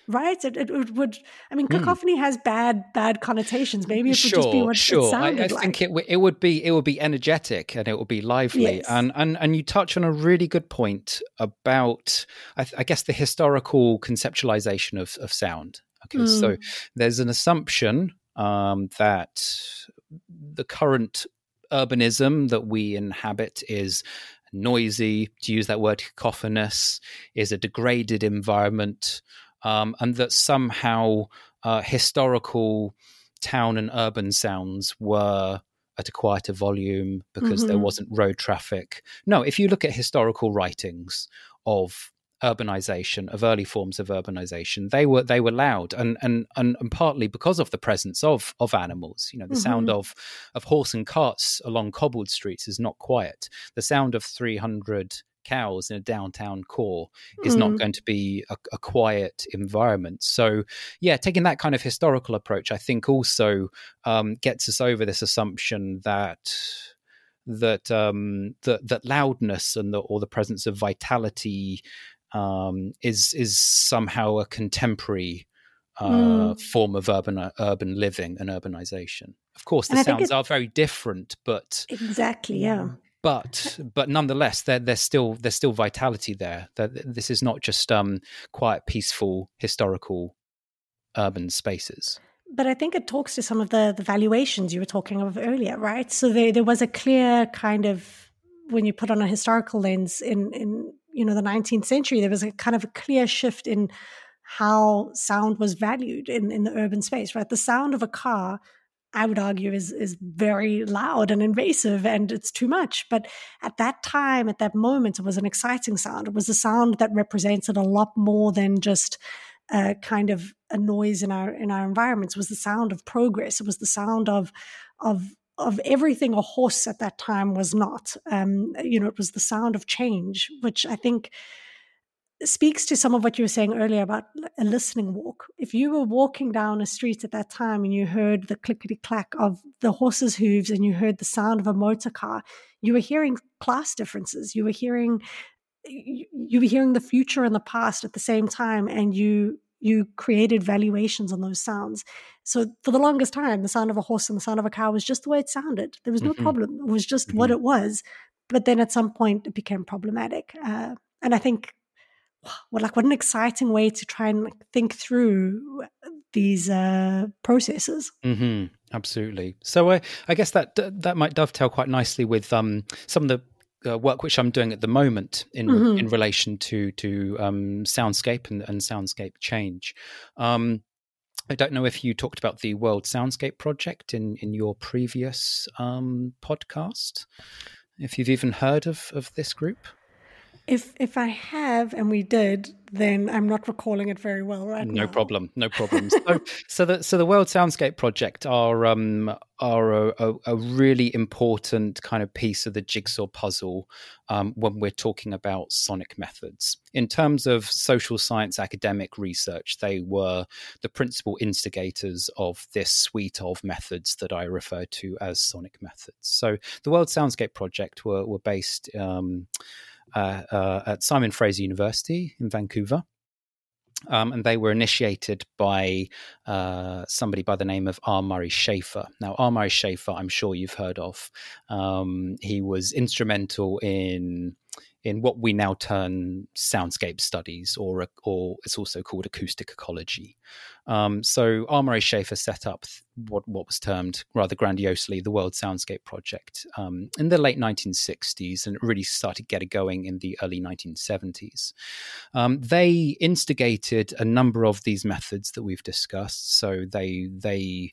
right? It, it, it would, I mean, cacophony mm. has bad, bad connotations. Maybe it sure, would just be what sure. it sounded I, I like. think it, w- it would be, it would be energetic and it would be lively. Yes. And, and, and you touch on a really good point about, I, I guess, the historical conceptualization of, of sound. Okay. Mm. So there's an assumption um, that the current urbanism that we inhabit is noisy, to use that word, cacophonous, is a degraded environment, um, and that somehow uh, historical town and urban sounds were at a quieter volume because mm-hmm. there wasn't road traffic. No, if you look at historical writings of urbanization, of early forms of urbanization, they were they were loud, and and and, and partly because of the presence of of animals. You know, the mm-hmm. sound of of horse and carts along cobbled streets is not quiet. The sound of three hundred cows in a downtown core is mm-hmm. not going to be a, a quiet environment. So, yeah, taking that kind of historical approach, I think, also um, gets us over this assumption that that um, that that loudness and the, or the presence of vitality Um, is is somehow a contemporary uh, mm. form of urban uh, urban living and urbanization. Of course, the sounds are very different, but exactly, yeah. But but nonetheless, there there's still there's still vitality there. That this is not just um, quiet, peaceful, historical urban spaces. But I think it talks to some of the the valuations you were talking of earlier, right? So there there was a clear kind of, when you put on a historical lens in in you know, the nineteenth century, there was a kind of a clear shift in how sound was valued in, in the urban space, right? The sound of a car, I would argue, is is very loud and invasive, and it's too much. But at that time, at that moment, it was an exciting sound. It was a sound that represented a lot more than just a kind of a noise in our in our environments. It was the sound of progress. It was the sound of of of everything a horse at that time was not. Um, you know, it was the sound of change, which I think speaks to some of what you were saying earlier about a listening walk. If you were walking down a street at that time and you heard the clickety-clack of the horse's hooves and you heard the sound of a motor car, you were hearing class differences. You were hearing, you were hearing the future and the past at the same time, and you you created valuations on those sounds. So for the longest time, the sound of a horse and the sound of a cow was just the way it sounded. There was no mm-hmm. problem. It was just mm-hmm. what it was. But then at some point it became problematic. Uh, and I think, well, like, what an exciting way to try and think through these uh, processes. Mm-hmm. Absolutely. So I, I guess that that might dovetail quite nicely with um, some of the Uh, work which I'm doing at the moment in mm-hmm. in relation to to um, soundscape and, and soundscape change. Um, I don't know if you talked about the World Soundscape Project in in your previous um, podcast. If you've even heard of of this group. If if I have, and we did, then I'm not recalling it very well right no now. No problem, no problem. so, so the so the World Soundscape Project are um are a, a, a really important kind of piece of the jigsaw puzzle um, when we're talking about sonic methods. In terms of social science academic research, they were the principal instigators of this suite of methods that I refer to as sonic methods. So the World Soundscape Project were were based Um, Uh, uh, at Simon Fraser University in Vancouver. Um, and they were initiated by uh, somebody by the name of R. Murray Schafer. Now, R. Murray Schafer, I'm sure you've heard of. Um, he was instrumental in in what we now term soundscape studies, or or it's also called acoustic ecology. Um, so R. Murray Schafer set up what, what was termed rather grandiosely the World Soundscape Project um, in the late nineteen sixties, and it really started getting going in the early nineteen seventies. Um, they instigated a number of these methods that we've discussed. So they they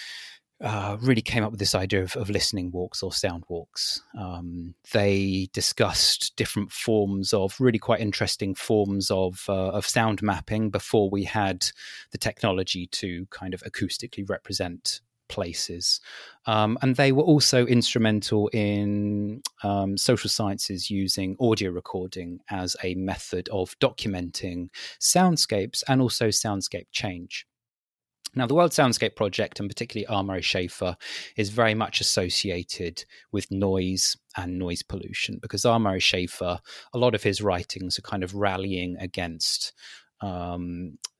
Uh, really came up with this idea of, of listening walks or sound walks. Um, they discussed different forms of really quite interesting forms of uh, of sound mapping before we had the technology to kind of acoustically represent places. Um, and they were also instrumental in um, social sciences using audio recording as a method of documenting soundscapes and also soundscape change. Now, the World Soundscape Project, and particularly R. Murray Schafer, is very much associated with noise and noise pollution, because R. Murray Schafer, a lot of his writings are kind of rallying against um,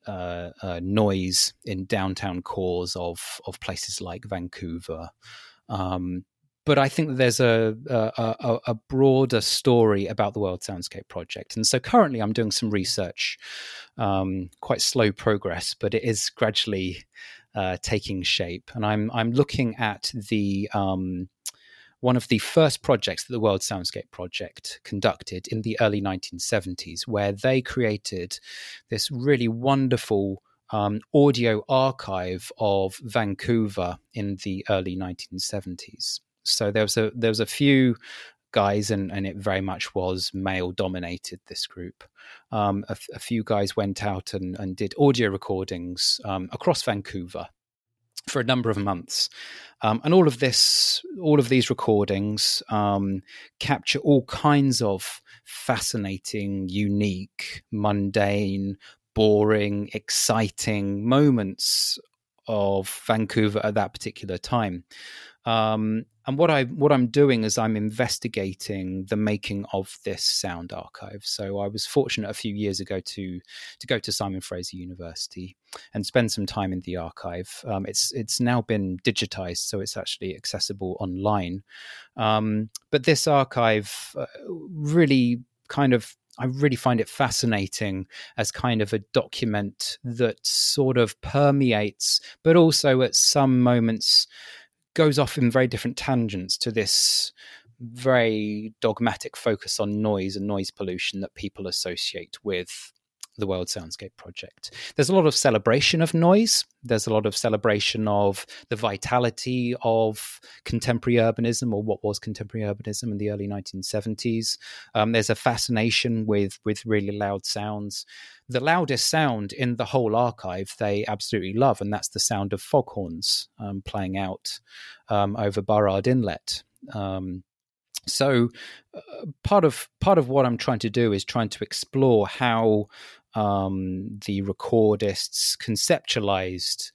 uh, uh, noise in downtown cores of of places like Vancouver. Um, but I think that there's a, a a broader story about the World Soundscape Project, and so currently I'm doing some research, um, quite slow progress, but it is gradually uh, taking shape, and I'm I'm looking at the um, one of the first projects that the World Soundscape Project conducted in the early nineteen seventies, where they created this really wonderful um, audio archive of Vancouver in the early nineteen seventies. So there was a there was a few guys, and, and it very much was male dominated, this group. Um, a, a few guys went out and, and did audio recordings um, across Vancouver for a number of months. Um, and all of this, all of these recordings um, capture all kinds of fascinating, unique, mundane, boring, exciting moments of Vancouver at that particular time. Um, and what I what I'm doing is I'm investigating the making of this sound archive. So I was fortunate a few years ago to to go to Simon Fraser University and spend some time in the archive. Um, it's it's now been digitized, so it's actually accessible online. Um, but this archive uh, really kind of I really find it fascinating as kind of a document that sort of permeates, but also at some moments goes off in very different tangents to this very dogmatic focus on noise and noise pollution that people associate with the World Soundscape Project. There's a lot of celebration of noise. There's a lot of celebration of the vitality of contemporary urbanism, or what was contemporary urbanism in the early nineteen seventies. Um, there's a fascination with, with really loud sounds. The loudest sound in the whole archive they absolutely love, and that's the sound of foghorns um, playing out um, over Burrard Inlet. Um, so uh, part of part of what I'm trying to do is trying to explore how um, the recordists conceptualized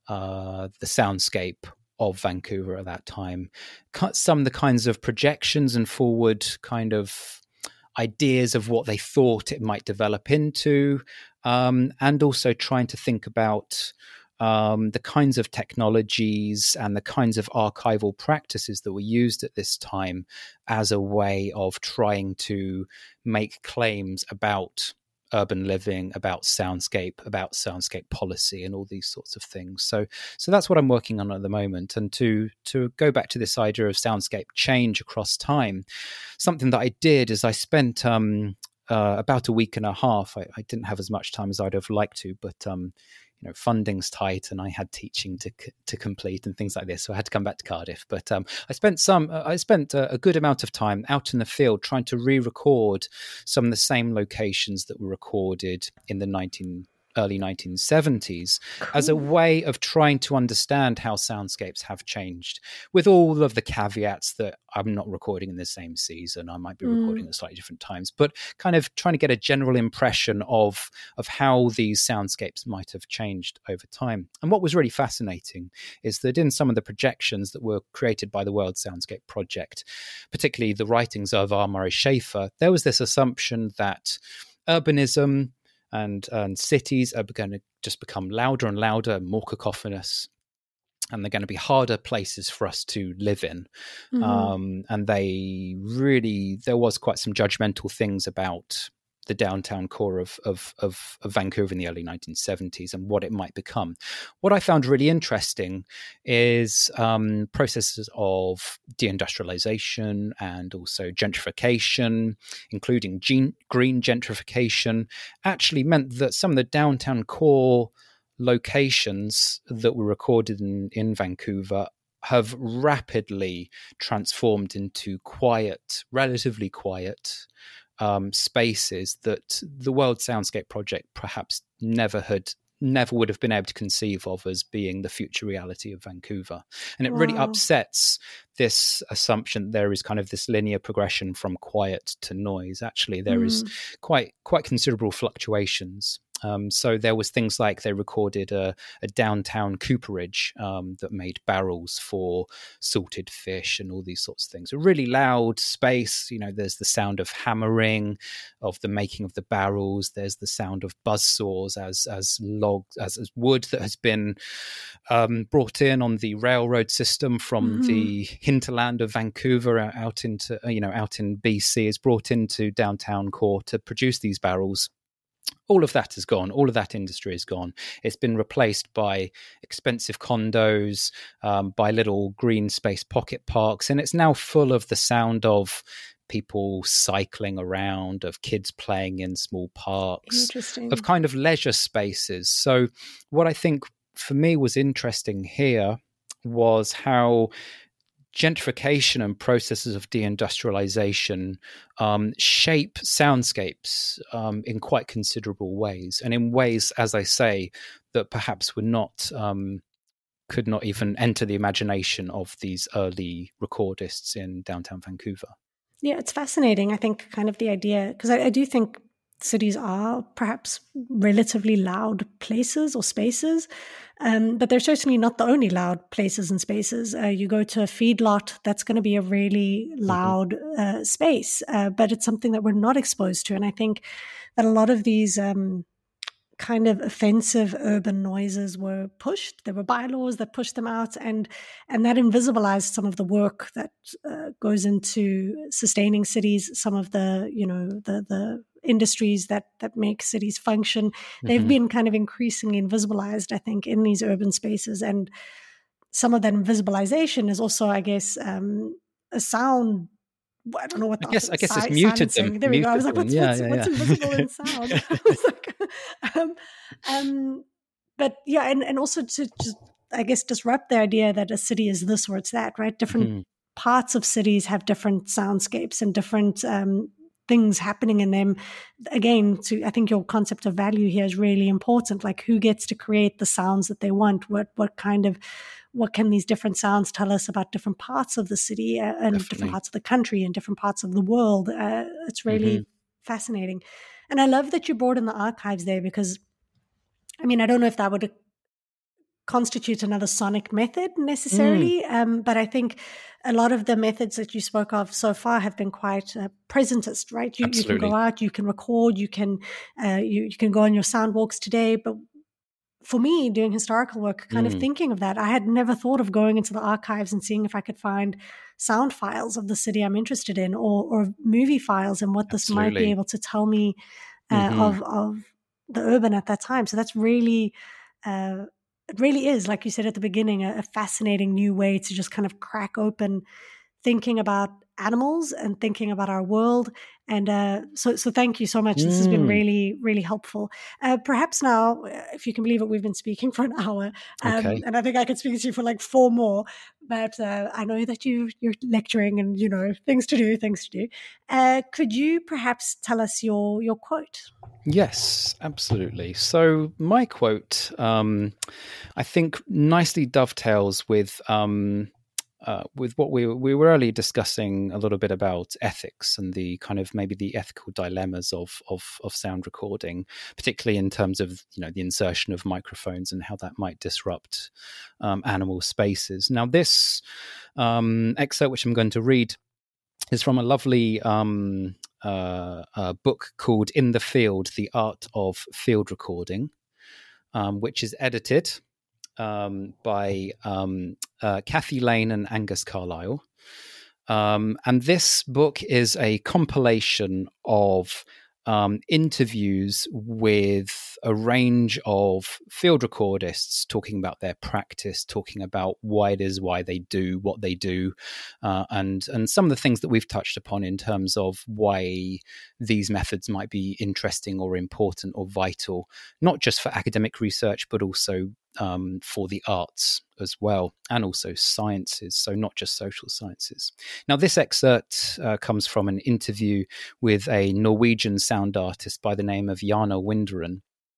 uh, the soundscape of Vancouver at that time. Some of the kinds of projections and forward kind of ideas of what they thought it might develop into, um, and also trying to think about um, the kinds of technologies and the kinds of archival practices that were used at this time as a way of trying to make claims about urban living, about soundscape, about soundscape policy, and all these sorts of things. So, so that's what I'm working on at the moment. And to to go back to this idea of soundscape change across time, something that I did is I spent um, uh, about a week and a half. I, I didn't have as much time as I'd have liked to, but um, you know, funding's tight, and I had teaching to to complete and things like this, so I had to come back to Cardiff. But um, I spent some, uh, I spent a, a good amount of time out in the field trying to re-record some of the same locations that were recorded in the nineteen early nineteen seventies, cool, as a way of trying to understand how soundscapes have changed, with all of the caveats that I'm not recording in the same season. I might be mm. recording at slightly different times, but kind of trying to get a general impression of, of how these soundscapes might have changed over time. And what was really fascinating is that in some of the projections that were created by the World Soundscape Project, particularly the writings of R. Murray Schafer, there was this assumption that urbanism And, and cities are going to just become louder and louder, more cacophonous, and they're going to be harder places for us to live in. Mm-hmm. Um, and they really, there was quite some judgmental things about the downtown core of, of, of, of Vancouver in the early nineteen seventies and what it might become. What I found really interesting is um, processes of deindustrialization and also gentrification, including gene, green gentrification, actually meant that some of the downtown core locations that were recorded in, in Vancouver have rapidly transformed into quiet, relatively quiet Um, spaces that the World Soundscape Project perhaps never had, never would have been able to conceive of as being the future reality of Vancouver. And it wow. really upsets this assumption that there is kind of this linear progression from quiet to noise. Actually, there mm. is quite quite considerable fluctuations. Um, so there was things like they recorded a, a downtown cooperage um, that made barrels for salted fish and all these sorts of things. A really loud space. You know, there's the sound of hammering, of the making of the barrels. There's the sound of buzzsaws as as logs, as, as wood that has been um, brought in on the railroad system from mm-hmm. the hinterland of Vancouver out into, you know, out in B C, is brought into downtown core to produce these barrels. All of that is gone. All of that industry is gone. It's been replaced by expensive condos, um, by little green space pocket parks, and it's now full of the sound of people cycling around, of kids playing in small parks, of kind of leisure spaces. So what I think for me was interesting here was how gentrification and processes of deindustrialization um, shape soundscapes um, in quite considerable ways, and in ways, as I say, that perhaps were not um, could not even enter the imagination of these early recordists in downtown Vancouver. Yeah, it's fascinating. I think kind of the idea, because I, I do think cities are perhaps relatively loud places or spaces, um, but they're certainly not the only loud places and spaces. Uh, you go to a feedlot, that's going to be a really loud mm-hmm. uh, space, uh, but it's something that we're not exposed to. And I think that a lot of these um, kind of offensive urban noises were pushed. There were bylaws that pushed them out, and and that invisibilized some of the work that uh, goes into sustaining cities, some of the, you know, the the industries that that make cities function. They've mm-hmm. been kind of increasingly invisibilized, I think, in these urban spaces. And some of that invisibilization is also, I guess, um, a sound. I don't know what the I guess I guess si- it's muted silencing. them. There we muted go. I was like, what's, yeah, what's, yeah, what's yeah. invisible in sound? I was like, um, um, but yeah, and, and also to just, I guess, disrupt the idea that a city is this or it's that, right? Different mm-hmm. parts of cities have different soundscapes and different um, things happening in them. Again, to I think your concept of value here is really important. Like, who gets to create the sounds that they want? What what kind of what can these different sounds tell us about different parts of the city uh, and Definitely. different parts of the country and different parts of the world? Uh, it's really mm-hmm. fascinating. And I love that you brought in the archives there, because, I mean, I don't know if that would constitute another sonic method necessarily, mm. um, but I think a lot of the methods that you spoke of so far have been quite uh, presentist, right? You, you can go out, you can record, you can uh, you, you can go on your sound walks today. But for me, doing historical work, kind mm. of thinking of that, I had never thought of going into the archives and seeing if I could find sound files of the city I'm interested in, or, or movie files, and what this Absolutely. might be able to tell me uh, mm-hmm. of of the urban at that time. So that's really, uh, it really is, like you said at the beginning, a, a fascinating new way to just kind of crack open thinking about animals and thinking about our world. And uh, so, so thank you so much. This mm. has been really, really helpful. Uh, perhaps now, if you can believe it, we've been speaking for an hour, um, okay. and I think I could speak to you for like four more. But uh, I know that you you're lecturing, and you know things to do, things to do. Uh, could you perhaps tell us your your quote? Yes, absolutely. So my quote, um, I think, nicely dovetails with. Um, Uh, with what we we were earlier discussing a little bit about ethics and the kind of maybe the ethical dilemmas of of of sound recording, particularly in terms of, you know, the insertion of microphones and how that might disrupt um, animal spaces. Now, this um, excerpt, which I'm going to read, is from a lovely um, uh, uh, book called "In the Field: The Art of Field Recording," um, which is edited Um, by um, uh, Kathy Lane and Angus Carlisle. Um, and this book is a compilation of um, interviews with a range of field recordists talking about their practice, talking about why it is why they do what they do, uh, and and some of the things that we've touched upon in terms of why these methods might be interesting or important or vital, not just for academic research, but also um, for the arts as well, and also sciences, so not just social sciences. Now, this excerpt uh, comes from an interview with a Norwegian sound artist by the name of Jana Winderen.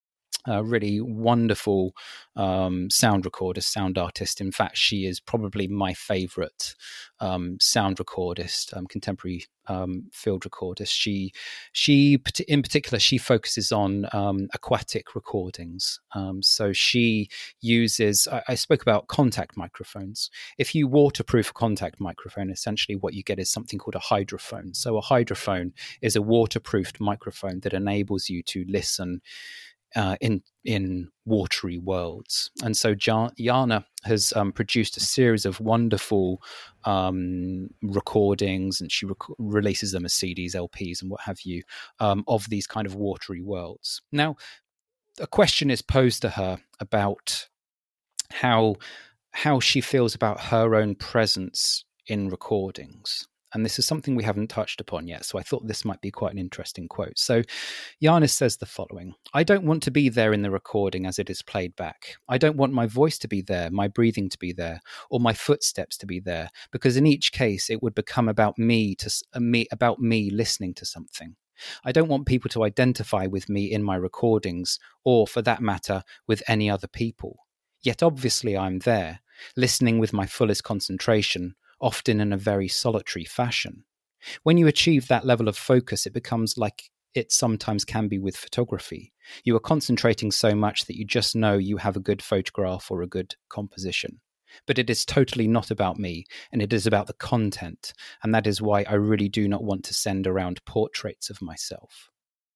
a really wonderful um, sound recorder, sound artist. In fact, she is probably my favorite um, sound recordist, um, contemporary um, field recordist. She, she in particular, she focuses on um, aquatic recordings. Um, so she uses, I, I spoke about contact microphones. If you waterproof a contact microphone, essentially what you get is something called a hydrophone. So a hydrophone is a waterproofed microphone that enables you to listen Uh, in in watery worlds. And so Jana has um, produced a series of wonderful um, recordings, and she rec- releases them as C Ds, L Ps, and what have you, um, of these kind of watery worlds. Now, a question is posed to her about how how she feels about her own presence in recordings. And this is something we haven't touched upon yet, so I thought this might be quite an interesting quote. So Janis says the following: "I don't want to be there in the recording as it is played back. I don't want my voice to be there, my breathing to be there, or my footsteps to be there, because in each case it would become about me to uh, me about me listening to something. I don't want people to identify with me in my recordings, or for that matter, with any other people. Yet obviously I'm there, listening with my fullest concentration, often in a very solitary fashion. When you achieve that level of focus, it becomes like it sometimes can be with photography. You are concentrating so much that you just know you have a good photograph or a good composition. But it is totally not about me, and it is about the content. And that is why I really do not want to send around portraits of myself."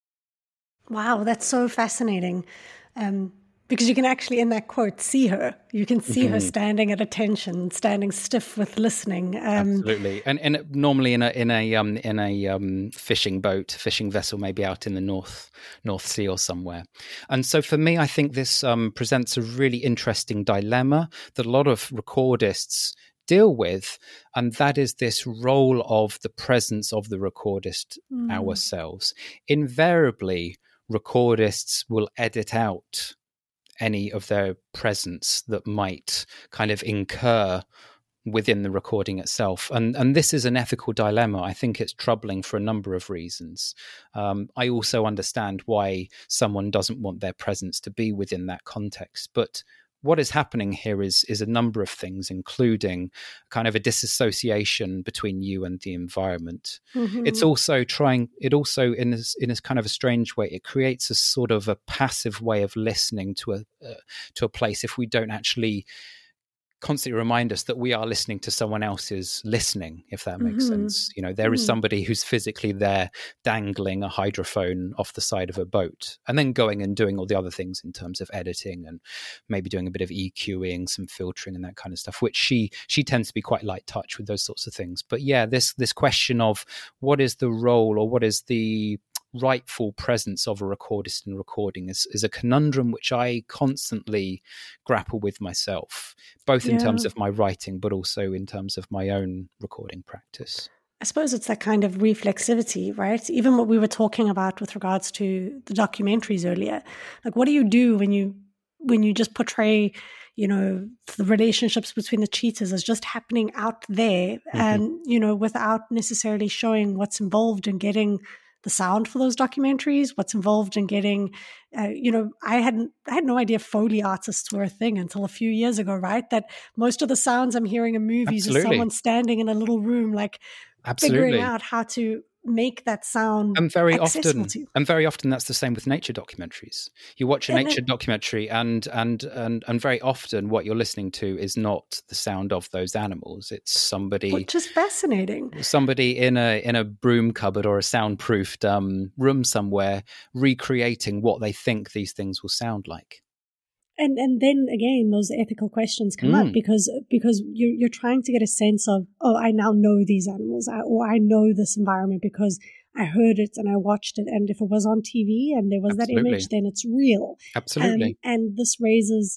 Wow, that's so fascinating. Um, because you can actually, in that quote, see her. You can see mm-hmm. her standing at attention, standing stiff with listening. Um, Absolutely, and and normally in a in a um, in a um, fishing boat, fishing vessel, maybe out in the North North Sea or somewhere. And so, for me, I think this um, presents a really interesting dilemma that a lot of recordists deal with, and that is this role of the presence of the recordist mm. ourselves. Invariably, recordists will edit out any of their presence that might kind of incur within the recording itself. And and this is an ethical dilemma. I think it's troubling for a number of reasons. Um, I also understand why someone doesn't want their presence to be within that context. But what is happening here is is a number of things, including kind of a disassociation between you and the environment. Mm-hmm. It's also trying, it also in this, in this kind of a strange way, it creates a sort of a passive way of listening to a uh, to a place if we don't actually constantly remind us that we are listening to someone else's listening, if that makes mm-hmm. sense. You know, there mm-hmm. is somebody who's physically there dangling a hydrophone off the side of a boat and then going and doing all the other things in terms of editing and maybe doing a bit of EQing, some filtering and that kind of stuff, which she she tends to be quite light touch with those sorts of things. But yeah, this this question of what is the role or what is the rightful presence of a recordist in recording is, is a conundrum which I constantly grapple with myself, both in yeah. terms of my writing, but also in terms of my own recording practice. I suppose it's that kind of reflexivity, right? Even what we were talking about with regards to the documentaries earlier. Like, what do you do when you when you just portray, you know, the relationships between the cheetahs as just happening out there mm-hmm. and, you know, without necessarily showing what's involved in getting the sound for those documentaries, what's involved in getting, uh, you know, I hadn't, I had no idea Foley artists were a thing until a few years ago, right? That most of the sounds I'm hearing in movies Absolutely. Is someone standing in a little room, like Absolutely. Figuring out how to make that sound and very accessible often to you. And very often that's the same with nature documentaries. You watch a and nature then, documentary and and and and very often what you're listening to is not the sound of those animals. It's somebody, which is fascinating, somebody in a in a broom cupboard or a soundproofed um room somewhere recreating what they think these things will sound like. And and then again, those ethical questions come mm. up because because you're you're trying to get a sense of, oh, I now know these animals, or I know this environment because I heard it and I watched it, and if it was on T V and there was Absolutely. That image, then it's real. Absolutely. Um, and this raises,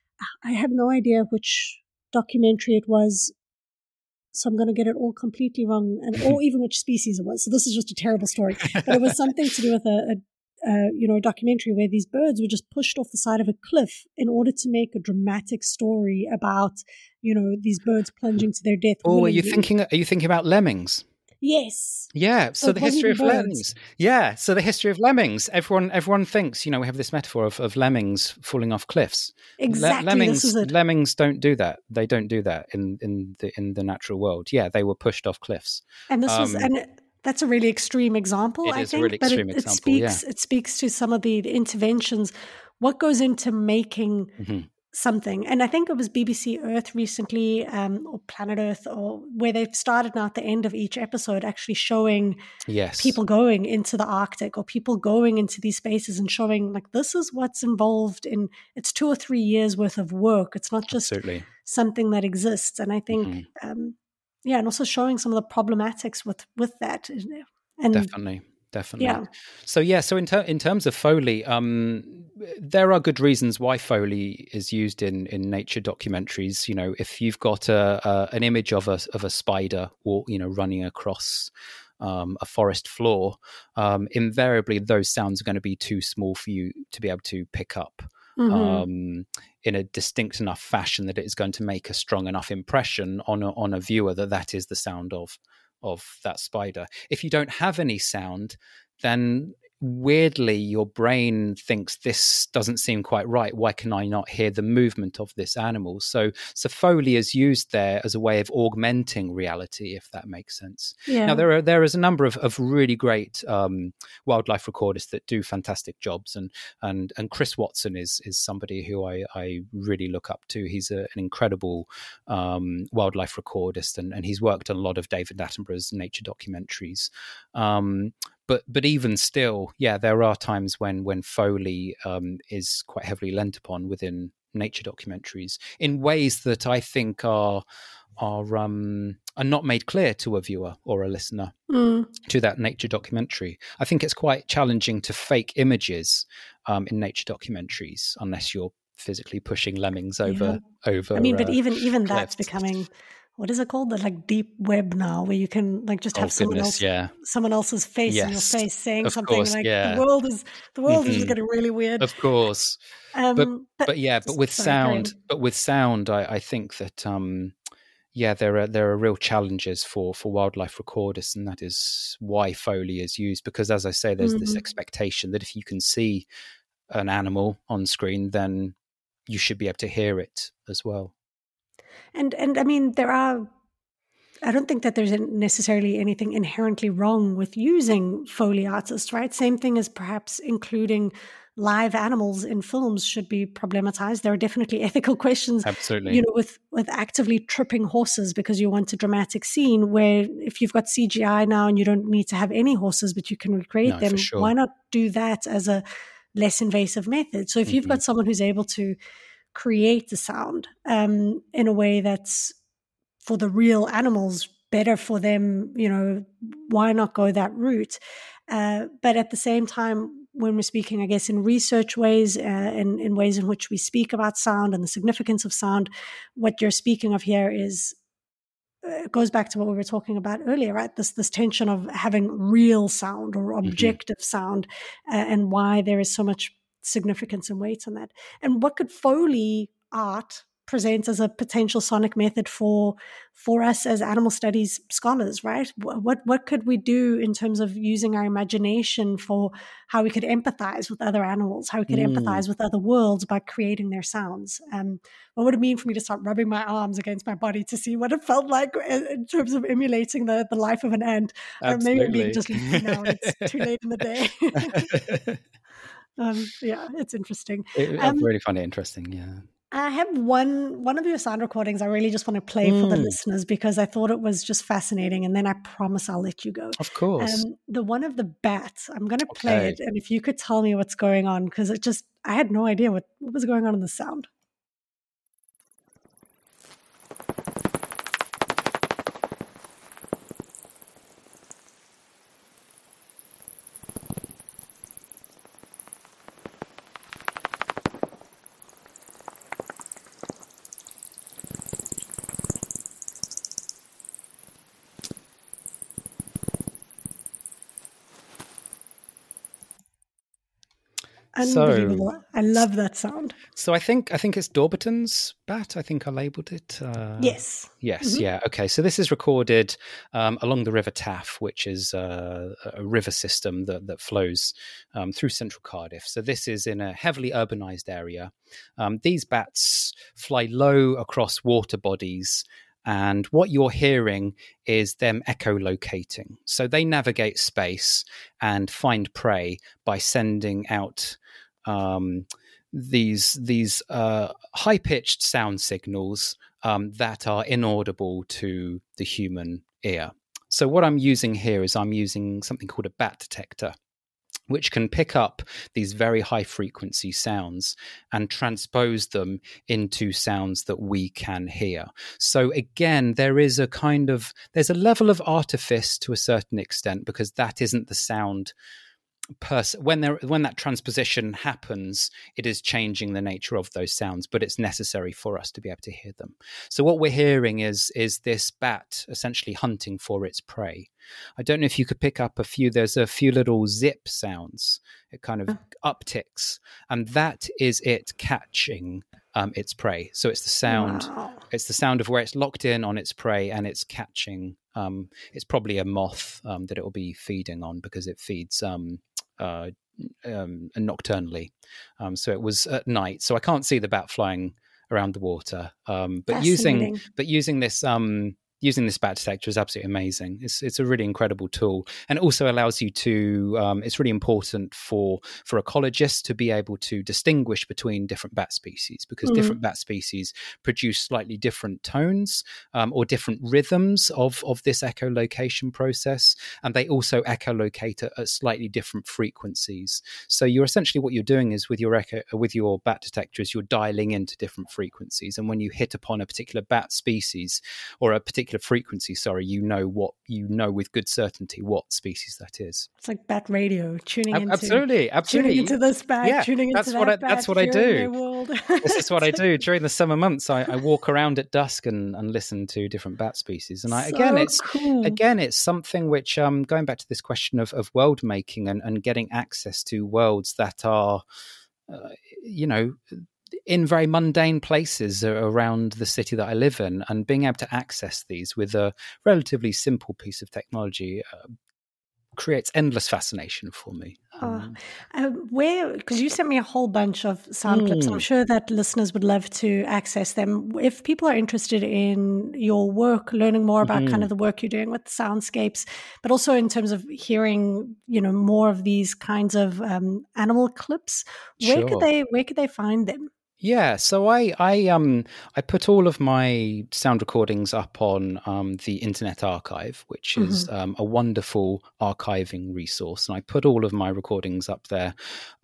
I have no idea which documentary it was, so I'm going to get it all completely wrong, and or even which species it was. So this is just a terrible story, but it was something to do with a. a Uh, you know, a documentary where these birds were just pushed off the side of a cliff in order to make a dramatic story about, you know, these birds plunging to their death. Oh, willingly. are you thinking? Are you thinking about lemmings? Yes. Yeah, so, So the it wasn't history of the birds. lemmings. Yeah, so the history of lemmings. Everyone, everyone thinks, you know, we have this metaphor of, of lemmings falling off cliffs. Le- Exactly, lemmings, this is it. lemmings don't do that. They don't do that in in the in the natural world. Yeah, they were pushed off cliffs. And this was, Um, and that's a really extreme example, it I is a really think, but it, extreme it example. Yeah. speaks it speaks to some of the, the interventions, what goes into making hmm something. And I think it was B B C Earth recently, um, or Planet Earth, or where they've started now at the end of each episode actually showing Yes. people going into the Arctic or people going into these spaces and showing like this is what's involved in. It's two or three years worth of work. It's not just Absolutely. something that exists. And I think, Mhm. um, yeah, and also showing some of the problematics with with that. And Definitely. Definitely. yeah, So yeah, so in ter- in terms of Foley, um, there are good reasons why Foley is used in in nature documentaries. You know, if you've got a, a an image of a of a spider, or you know, running across um, a forest floor, um, invariably those sounds are going to be too small for you to be able to pick up. mm-hmm. Um, in a distinct enough fashion that it is going to make a strong enough impression on a, on a viewer that that is the sound of of that spider. If you don't have any sound, then weirdly your brain thinks this doesn't seem quite right. Why can I not hear the movement of this animal? So, so Foley is used there as a way of augmenting reality, if that makes sense. Yeah. Now there are there is a number of, of really great um, wildlife recordists that do fantastic jobs, and and and Chris Watson is is somebody who I, I really look up to. He's a, an incredible um, wildlife recordist, and, and he's worked on a lot of David Attenborough's nature documentaries. Um, But but even still, yeah, there are times when when Foley um, is quite heavily lent upon within nature documentaries in ways that I think are are um, are not made clear to a viewer or a listener Mm. to that nature documentary. I think it's quite challenging to fake images um, in nature documentaries unless you're physically pushing lemmings over Yeah. over. I mean, but uh, even even that's cliffs. becoming, what is it called? The like deep web now, where you can like just have Oh someone goodness, else, yeah. someone else's face in your Yes, face saying of something, course, like yeah. the world is the world is just Mhm. getting really weird. Of course. Um, but but, but yeah, but with sorry, carry on. sound, but with sound, I, I think that um, yeah, there are there are real challenges for for wildlife recordists, and that is why Foley is used. Because as I say, there's this Mhm. expectation that if you can see an animal on screen, then you should be able to hear it as well. And and I mean, there are. I don't think that there's necessarily anything inherently wrong with using Foley artists, right? Same thing as perhaps including live animals in films should be problematized. There are definitely ethical questions, Absolutely. you know, with with actively tripping horses because you want a dramatic scene. Where if you've got C G I now and you don't need to have any horses, but you can recreate No, them, for sure. why not do that as a less invasive method? So if you've Mhm. got someone who's able to create the sound um, in a way that's for the real animals, better for them, you know, why not go that route? Uh, but at the same time, when we're speaking, I guess, in research ways, uh, in, in ways in which we speak about sound and the significance of sound, what you're speaking of here is, uh, it goes back to what we were talking about earlier, right? This this tension of having real sound or objective mm-hmm. sound, uh, and why there is so much significance and weight on that. And what could Foley art present as a potential sonic method for for us as animal studies scholars, right? What what could we do in terms of using our imagination for how we could empathize with other animals, how we could mm. empathize with other worlds by creating their sounds? Um, what would it mean for me to start rubbing my arms against my body to see what it felt like in terms of emulating the, the life of an ant? Or maybe I'm being just lazy now and it's too late in the day. um, yeah, it's interesting. It, um, I really find it interesting, yeah. I have one one of your sound recordings I really just want to play mm. for the listeners because I thought it was just fascinating, and then I promise I'll let you go. Of course. Um, the one of the bats, I'm going to play Okay. it, and if you could tell me what's going on, because it just, I had no idea what, what was going on in the sound. Unbelievable. So, I love that sound. So I think I think it's Dorbiton's bat. I think I labelled it. Uh, yes. Yes. Mm-hmm. Yeah. Okay. So this is recorded um, along the River Taff, which is uh, a river system that that flows um, through central Cardiff. So this is in a heavily urbanised area. Um, these bats fly low across water bodies. And what you're hearing is them echolocating. So they navigate space and find prey by sending out um, these these uh, high-pitched sound signals um, that are inaudible to the human ear. So what I'm using here is I'm using something called a bat detector, which can pick up these very high frequency sounds and transpose them into sounds that we can hear. So again, there is a kind of, there's a level of artifice to a certain extent, because that isn't the sound person when there when that transposition happens, it is changing the nature of those sounds, but it's necessary for us to be able to hear them. So what we're hearing is is this bat essentially hunting for its prey. I don't know if you could pick up a few, there's a few little zip sounds, it kind of upticks, and that is it catching um, its prey. So it's the sound, wow. It's the sound of where it's locked in on its prey and it's catching, um, it's probably a moth um, that it will be feeding on, because it feeds um, uh, um, nocturnally. Um, so it was at night. So I can't see the bat flying around the water. Um, but using but using this um, using this bat detector is absolutely amazing. It's it's a really incredible tool, and it also allows you to. Um, it's really important for for ecologists to be able to distinguish between different bat species, because mm. different bat species produce slightly different tones um, or different rhythms of of this echolocation process, and they also echolocate at, at slightly different frequencies. So you're essentially what you're doing is with your echo with your bat detector is you're dialing into different frequencies, and when you hit upon a particular bat species or a particular frequency, sorry, you know what you know with good certainty what species that is. It's like bat radio, tuning into absolutely, absolutely, tuning into this bat, yeah, tuning into that's that what I, bat, that's what I do. World. This is what I do during the summer months. I, I walk around at dusk and, and listen to different bat species. And I, so again, it's cool. again, it's something which, um, going back to this question of, of world making and, and getting access to worlds that are, uh, you know. in very mundane places around the city that I live in, and being able to access these with a relatively simple piece of technology uh, creates endless fascination for me. Um, uh, where, because you sent me a whole bunch of sound mm. clips, I'm sure that listeners would love to access them. If people are interested in your work, learning more about mm-hmm. kind of the work you're doing with soundscapes, but also in terms of hearing, you know, more of these kinds of um, animal clips, where sure. could they, where could they find them? Yeah, so I I um I put all of my sound recordings up on um, the Internet Archive, which is mm-hmm. um, a wonderful archiving resource, and I put all of my recordings up there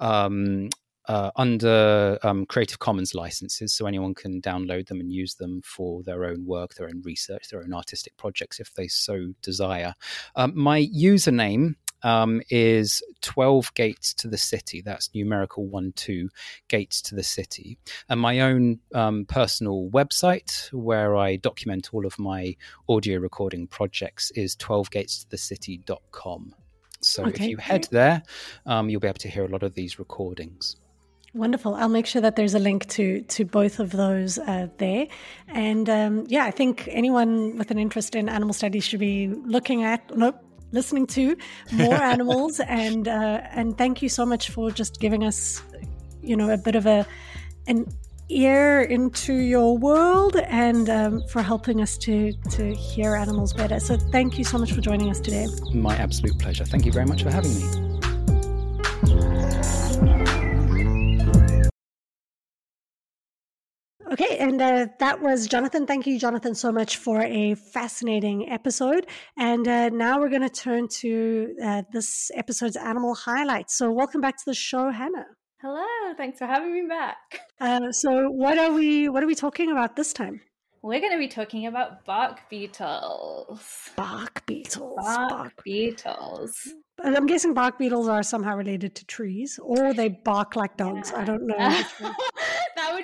um, uh, under um, Creative Commons licenses, so anyone can download them and use them for their own work, their own research, their own artistic projects, if they so desire. Um, my username. Um, is twelve gates to the city. That's numerical one, two gates to the city. And my own um, personal website where I document all of my audio recording projects is twelve gates to the city dot com. So okay, if you head great. there, um, you'll be able to hear a lot of these recordings. Wonderful. I'll make sure that there's a link to to both of those uh, there. And um, yeah, I think anyone with an interest in animal studies should be looking at, nope, listening to more animals. and uh, and thank you so much for just giving us, you know, a bit of a an ear into your world, and um, for helping us to to hear animals better. So thank you so much for joining us today. My absolute pleasure. Thank you very much for having me. Okay, and uh, that was Jonathan. Thank you, Jonathan, so much for a fascinating episode. And uh, now we're going to turn to uh, this episode's animal highlights. So welcome back to the show, Hannah. Hello, thanks for having me back. Uh, so what are we what are we talking about this time? We're going to be talking about bark beetles. Bark beetles. Bark, bark beetles. I'm guessing bark beetles are somehow related to trees, or they bark like dogs. Yeah. I don't know. That would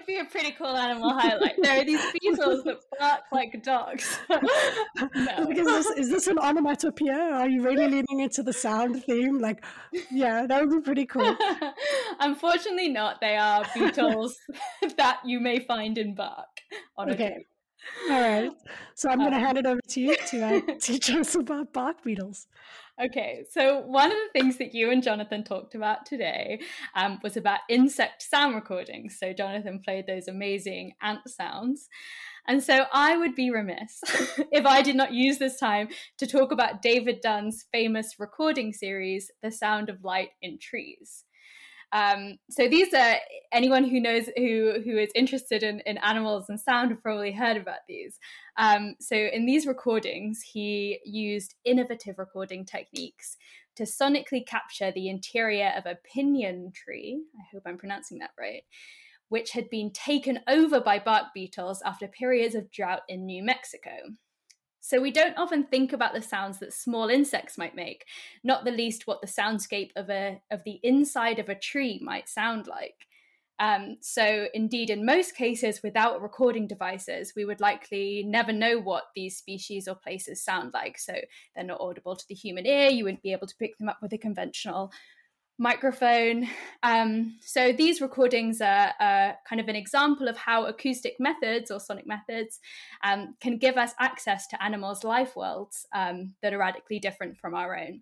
would be a pretty cool animal highlight. There are these beetles that bark like dogs. No. Because this, is this an onomatopoeia? Are you really leaning into the sound theme? Like, yeah, that would be pretty cool. Unfortunately not. They are beetles that you may find in bark. On Okay. A tree. All right. So I'm going to Um, hand it over to you to uh, teach us about bark beetles. Okay, so one of the things that you and Jonathan talked about today um, was about insect sound recordings. So Jonathan played those amazing ant sounds. And so I would be remiss if I did not use this time to talk about David Dunn's famous recording series, The Sound of Light in Trees. Um, so these are, anyone who knows, who who is interested in, in animals and sound have probably heard about these. Um, so in these recordings, he used innovative recording techniques to sonically capture the interior of a pinyon tree, I hope I'm pronouncing that right, which had been taken over by bark beetles after periods of drought in New Mexico. So we don't often think about the sounds that small insects might make, not the least what the soundscape of a of the inside of a tree might sound like. Um, so indeed, in most cases, without recording devices, we would likely never know what these species or places sound like. So they're not audible to the human ear. You wouldn't be able to pick them up with a conventional microphone. Um, so these recordings are, are kind of an example of how acoustic methods or sonic methods um, can give us access to animals' life worlds um, that are radically different from our own.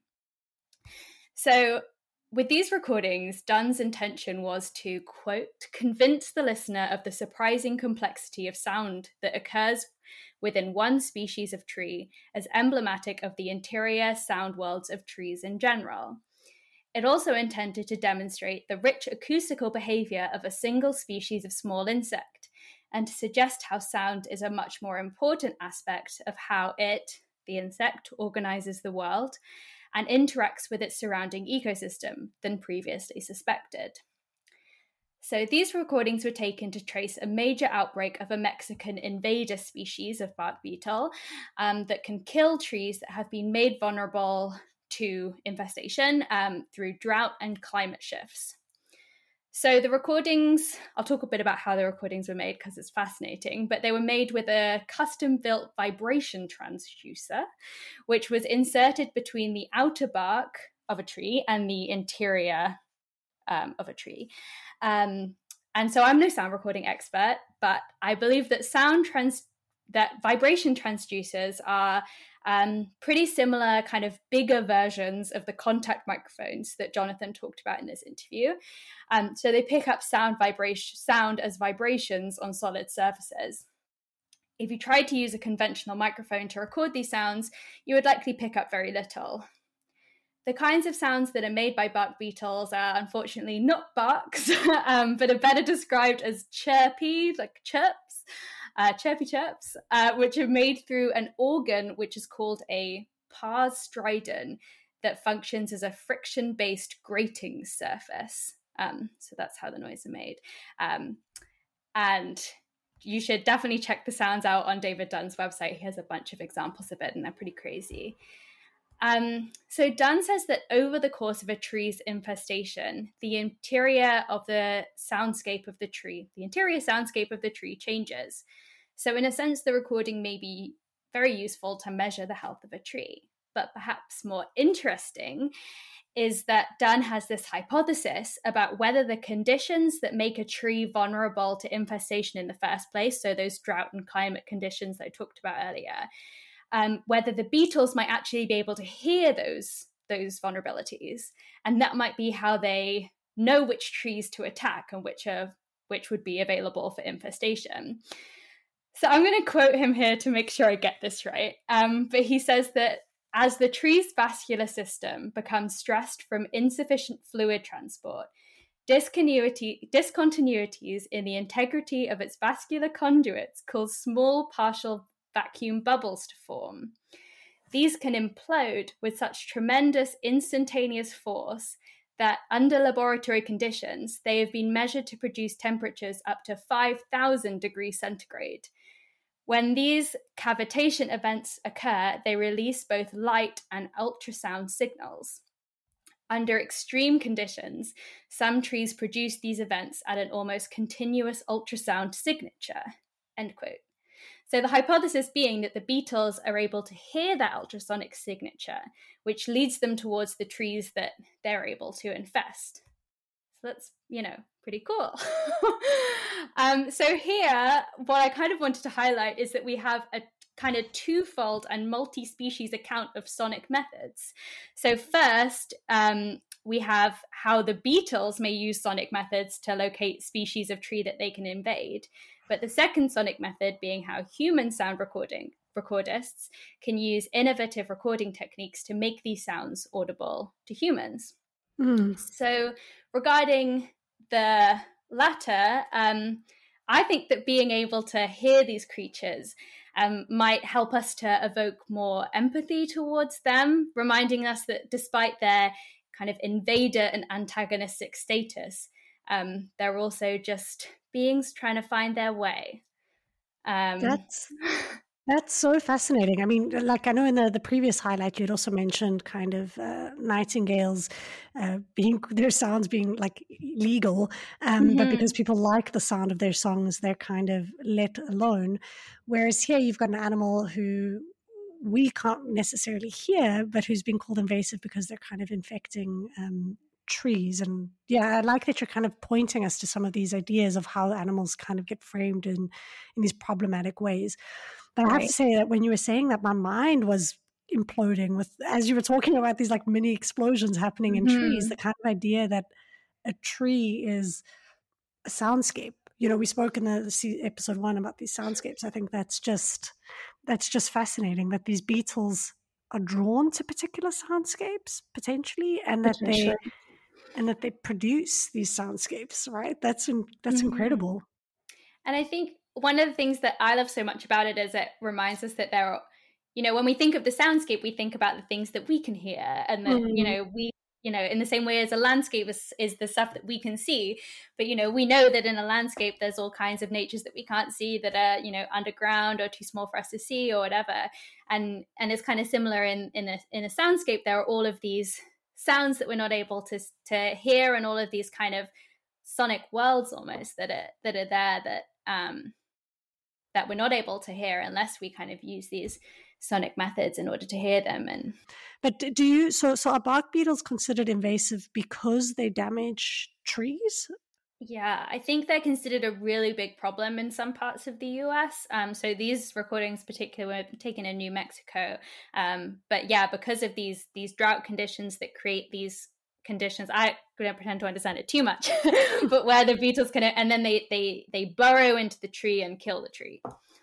So with these recordings, Dunn's intention was to, quote, convince the listener of the surprising complexity of sound that occurs within one species of tree as emblematic of the interior sound worlds of trees in general. It also intended to demonstrate the rich acoustical behavior of a single species of small insect, and to suggest how sound is a much more important aspect of how it, the insect, organizes the world and interacts with its surrounding ecosystem than previously suspected. So these recordings were taken to trace a major outbreak of a Mexican invader species of bark beetle um, that can kill trees that have been made vulnerable to infestation um, through drought and climate shifts. So the recordings, I'll talk a bit about how the recordings were made because it's fascinating, but they were made with a custom-built vibration transducer, which was inserted between the outer bark of a tree and the interior um, of a tree. Um, and so I'm no sound recording expert, but I believe that sound trans that vibration transducers are Um, pretty similar, kind of bigger versions of the contact microphones that Jonathan talked about in this interview. Um, so they pick up sound vibration, sound as vibrations on solid surfaces. If you tried to use a conventional microphone to record these sounds, you would likely pick up very little. The kinds of sounds that are made by bark beetles are unfortunately not barks, um, but are better described as chirpy, like chirps, Uh, chirpy chirps, uh, which are made through an organ which is called a pars stridon that functions as a friction-based grating surface. Um, so that's how the noise are made. Um, and you should definitely check the sounds out on David Dunn's website. He has a bunch of examples of it, and they're pretty crazy. Um, so Dunn says that over the course of a tree's infestation, the interior of the soundscape of the tree, the interior soundscape of the tree changes. So in a sense, the recording may be very useful to measure the health of a tree. But perhaps more interesting is that Dunn has this hypothesis about whether the conditions that make a tree vulnerable to infestation in the first place, so those drought and climate conditions that I talked about earlier, um, whether the beetles might actually be able to hear those, those vulnerabilities. And that might be how they know which trees to attack and which are, which would be available for infestation. So I'm going to quote him here to make sure I get this right. Um, but he says that as the tree's vascular system becomes stressed from insufficient fluid transport, discontinuity, discontinuities in the integrity of its vascular conduits cause small partial vacuum bubbles to form. These can implode with such tremendous instantaneous force that under laboratory conditions, they have been measured to produce temperatures up to five thousand degrees centigrade. When these cavitation events occur, they release both light and ultrasound signals. Under extreme conditions, some trees produce these events at an almost continuous ultrasound signature, end quote. So the hypothesis being that the beetles are able to hear that ultrasonic signature, which leads them towards the trees that they're able to infest. So that's, you know, pretty cool. um, so here, what I kind of wanted to highlight is that we have a kind of twofold and multi-species account of sonic methods. So first, um, we have how the beetles may use sonic methods to locate species of tree that they can invade. But the second sonic method being how human sound recording recordists can use innovative recording techniques to make these sounds audible to humans. Mm. So regarding the latter, um, I think that being able to hear these creatures um, might help us to evoke more empathy towards them, reminding us that despite their kind of invader and antagonistic status, um, they're also just beings trying to find their way. Um, That's that's so fascinating. I mean, like I know in the, the previous highlight, you had also mentioned kind of uh, nightingales uh, being, their sounds being like legal, um, mm-hmm. but because people like the sound of their songs, they're kind of let alone. Whereas here you've got an animal who we can't necessarily hear, but who's been called invasive because they're kind of infecting um, trees. And yeah, I like that you're kind of pointing us to some of these ideas of how animals kind of get framed in, in these problematic ways. But I have right. to say that when you were saying that, my mind was imploding with, as you were talking about these like mini explosions happening in mm-hmm. trees, the kind of idea that a tree is a soundscape. You know, we spoke in the, the episode one about these soundscapes. I think that's just, that's just fascinating that these beetles are drawn to particular soundscapes potentially, and that they, and that they produce these soundscapes, right? That's, that's mm-hmm. incredible. And I think one of the things that I love so much about it is it reminds us that there are, you know, when we think of the soundscape, we think about the things that we can hear, and that, mm. you know, we, you know, in the same way as a landscape is, is the stuff that we can see. But, you know, we know that in a landscape, there's all kinds of natures that we can't see that are, you know, underground or too small for us to see or whatever. And, and it's kind of similar in, in a, in a soundscape. There are all of these sounds that we're not able to, to hear, and all of these kind of sonic worlds almost that are, that are there that, um, that we're not able to hear unless we kind of use these sonic methods in order to hear them. And but do you so so are bark beetles considered invasive because they damage trees? Yeah, I think they're considered a really big problem in some parts of the U S. Um, so these recordings particularly were taken in New Mexico. Um, but yeah, because of these these drought conditions that create these conditions, I don't pretend to understand it too much, but where the beetles can, and then they they they burrow into the tree and kill the tree.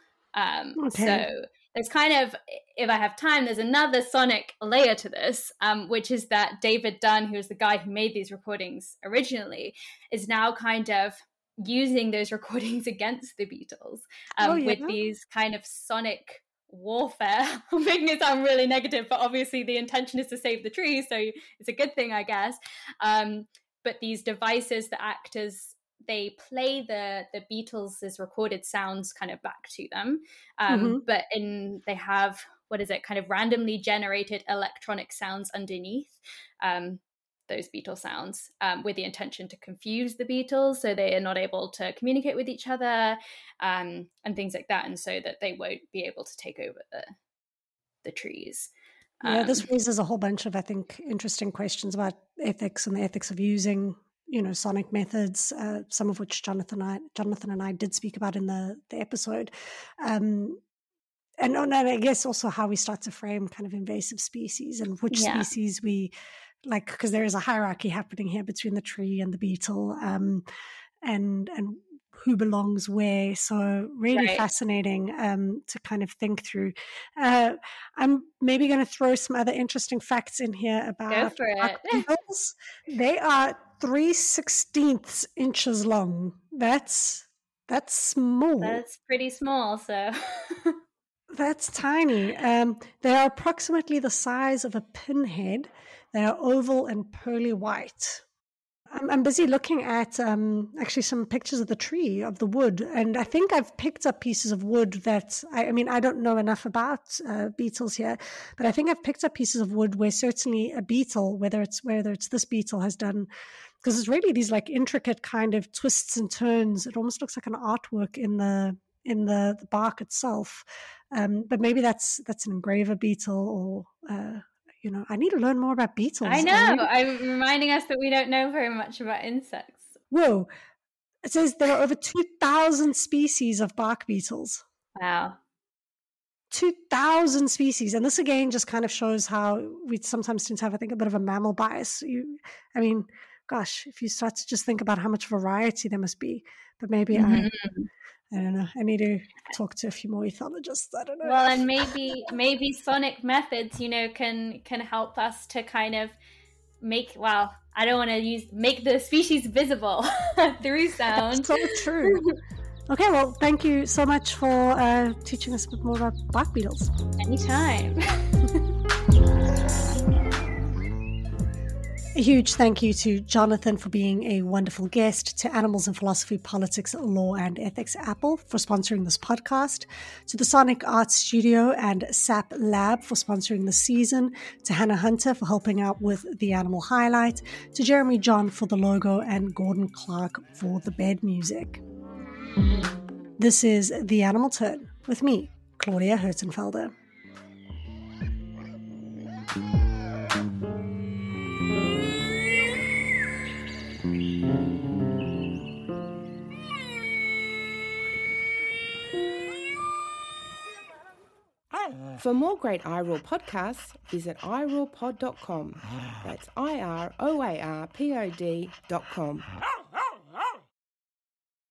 Um, okay. So there's kind of, if I have time, there's another sonic layer to this, um, which is that David Dunn, who was the guy who made these recordings originally, is now kind of using those recordings against the beetles um, oh, yeah. with these kind of sonic warfare. I'm making it sound really negative, but obviously the intention is to save the trees, so it's a good thing, I guess. Um, but these devices that act as, they play the the Beatles' recorded sounds kind of back to them, um, mm-hmm. but in they have, what is it, kind of randomly generated electronic sounds underneath um, those Beatle sounds um, with the intention to confuse the Beatles, so they are not able to communicate with each other um, and things like that, and so that they won't be able to take over the the trees. Yeah, um, this raises a whole bunch of, I think, interesting questions about ethics and the ethics of using, you know, sonic methods, uh, some of which Jonathan, I, Jonathan and I did speak about in the, the episode. Um, and, and I guess also how we start to frame kind of invasive species and which yeah. species we like, because there is a hierarchy happening here between the tree and the beetle, um, and and who belongs where. So really right. fascinating um, to kind of think through. Uh, I'm maybe going to throw some other interesting facts in here about beetles. They are three sixteenths inches long. That's that's small. That's pretty small. So that's tiny. Um, they are approximately the size of a pinhead. They are oval and pearly white. I'm, I'm busy looking at um, actually some pictures of the tree, of the wood. And I think I've picked up pieces of wood that, I, I mean, I don't know enough about uh, beetles here, but I think I've picked up pieces of wood where certainly a beetle, whether it's whether it's this beetle has done, because it's really these like intricate kind of twists and turns. It almost looks like an artwork in the in the, the bark itself. Um, but maybe that's that's an engraver beetle or... Uh, You know, I need to learn more about beetles. I know. I'm reminding us that we don't know very much about insects. Whoa. It says there are over two thousand species of bark beetles. Wow. two thousand species. And this, again, just kind of shows how we sometimes tend to have, I think, a bit of a mammal bias. You, I mean, gosh, if you start to just think about how much variety there must be. But maybe mm-hmm. I... I don't know. I need to talk to a few more ethologists. I don't know. Well, and maybe maybe sonic methods, you know, can can help us to kind of make. Well, I don't want to use make the species visible through sound. That's so true. Okay, well, thank you so much for uh, teaching us a bit more about bark beetles. Anytime. A huge thank you to Jonathan for being a wonderful guest, to Animals in Philosophy, Politics, Law and Ethics Apple for sponsoring this podcast, to the Sonic Arts Studio and S A P Lab for sponsoring this season, to Hannah Hunter for helping out with the animal highlight, to Jeremy John for the logo, and Gordon Clark for the bed music. This is The Animal Turn with me, Claudia Hertenfelder. For more great I R O A R podcasts, visit i roar pod dot com. That's I R O A R P O D dot com.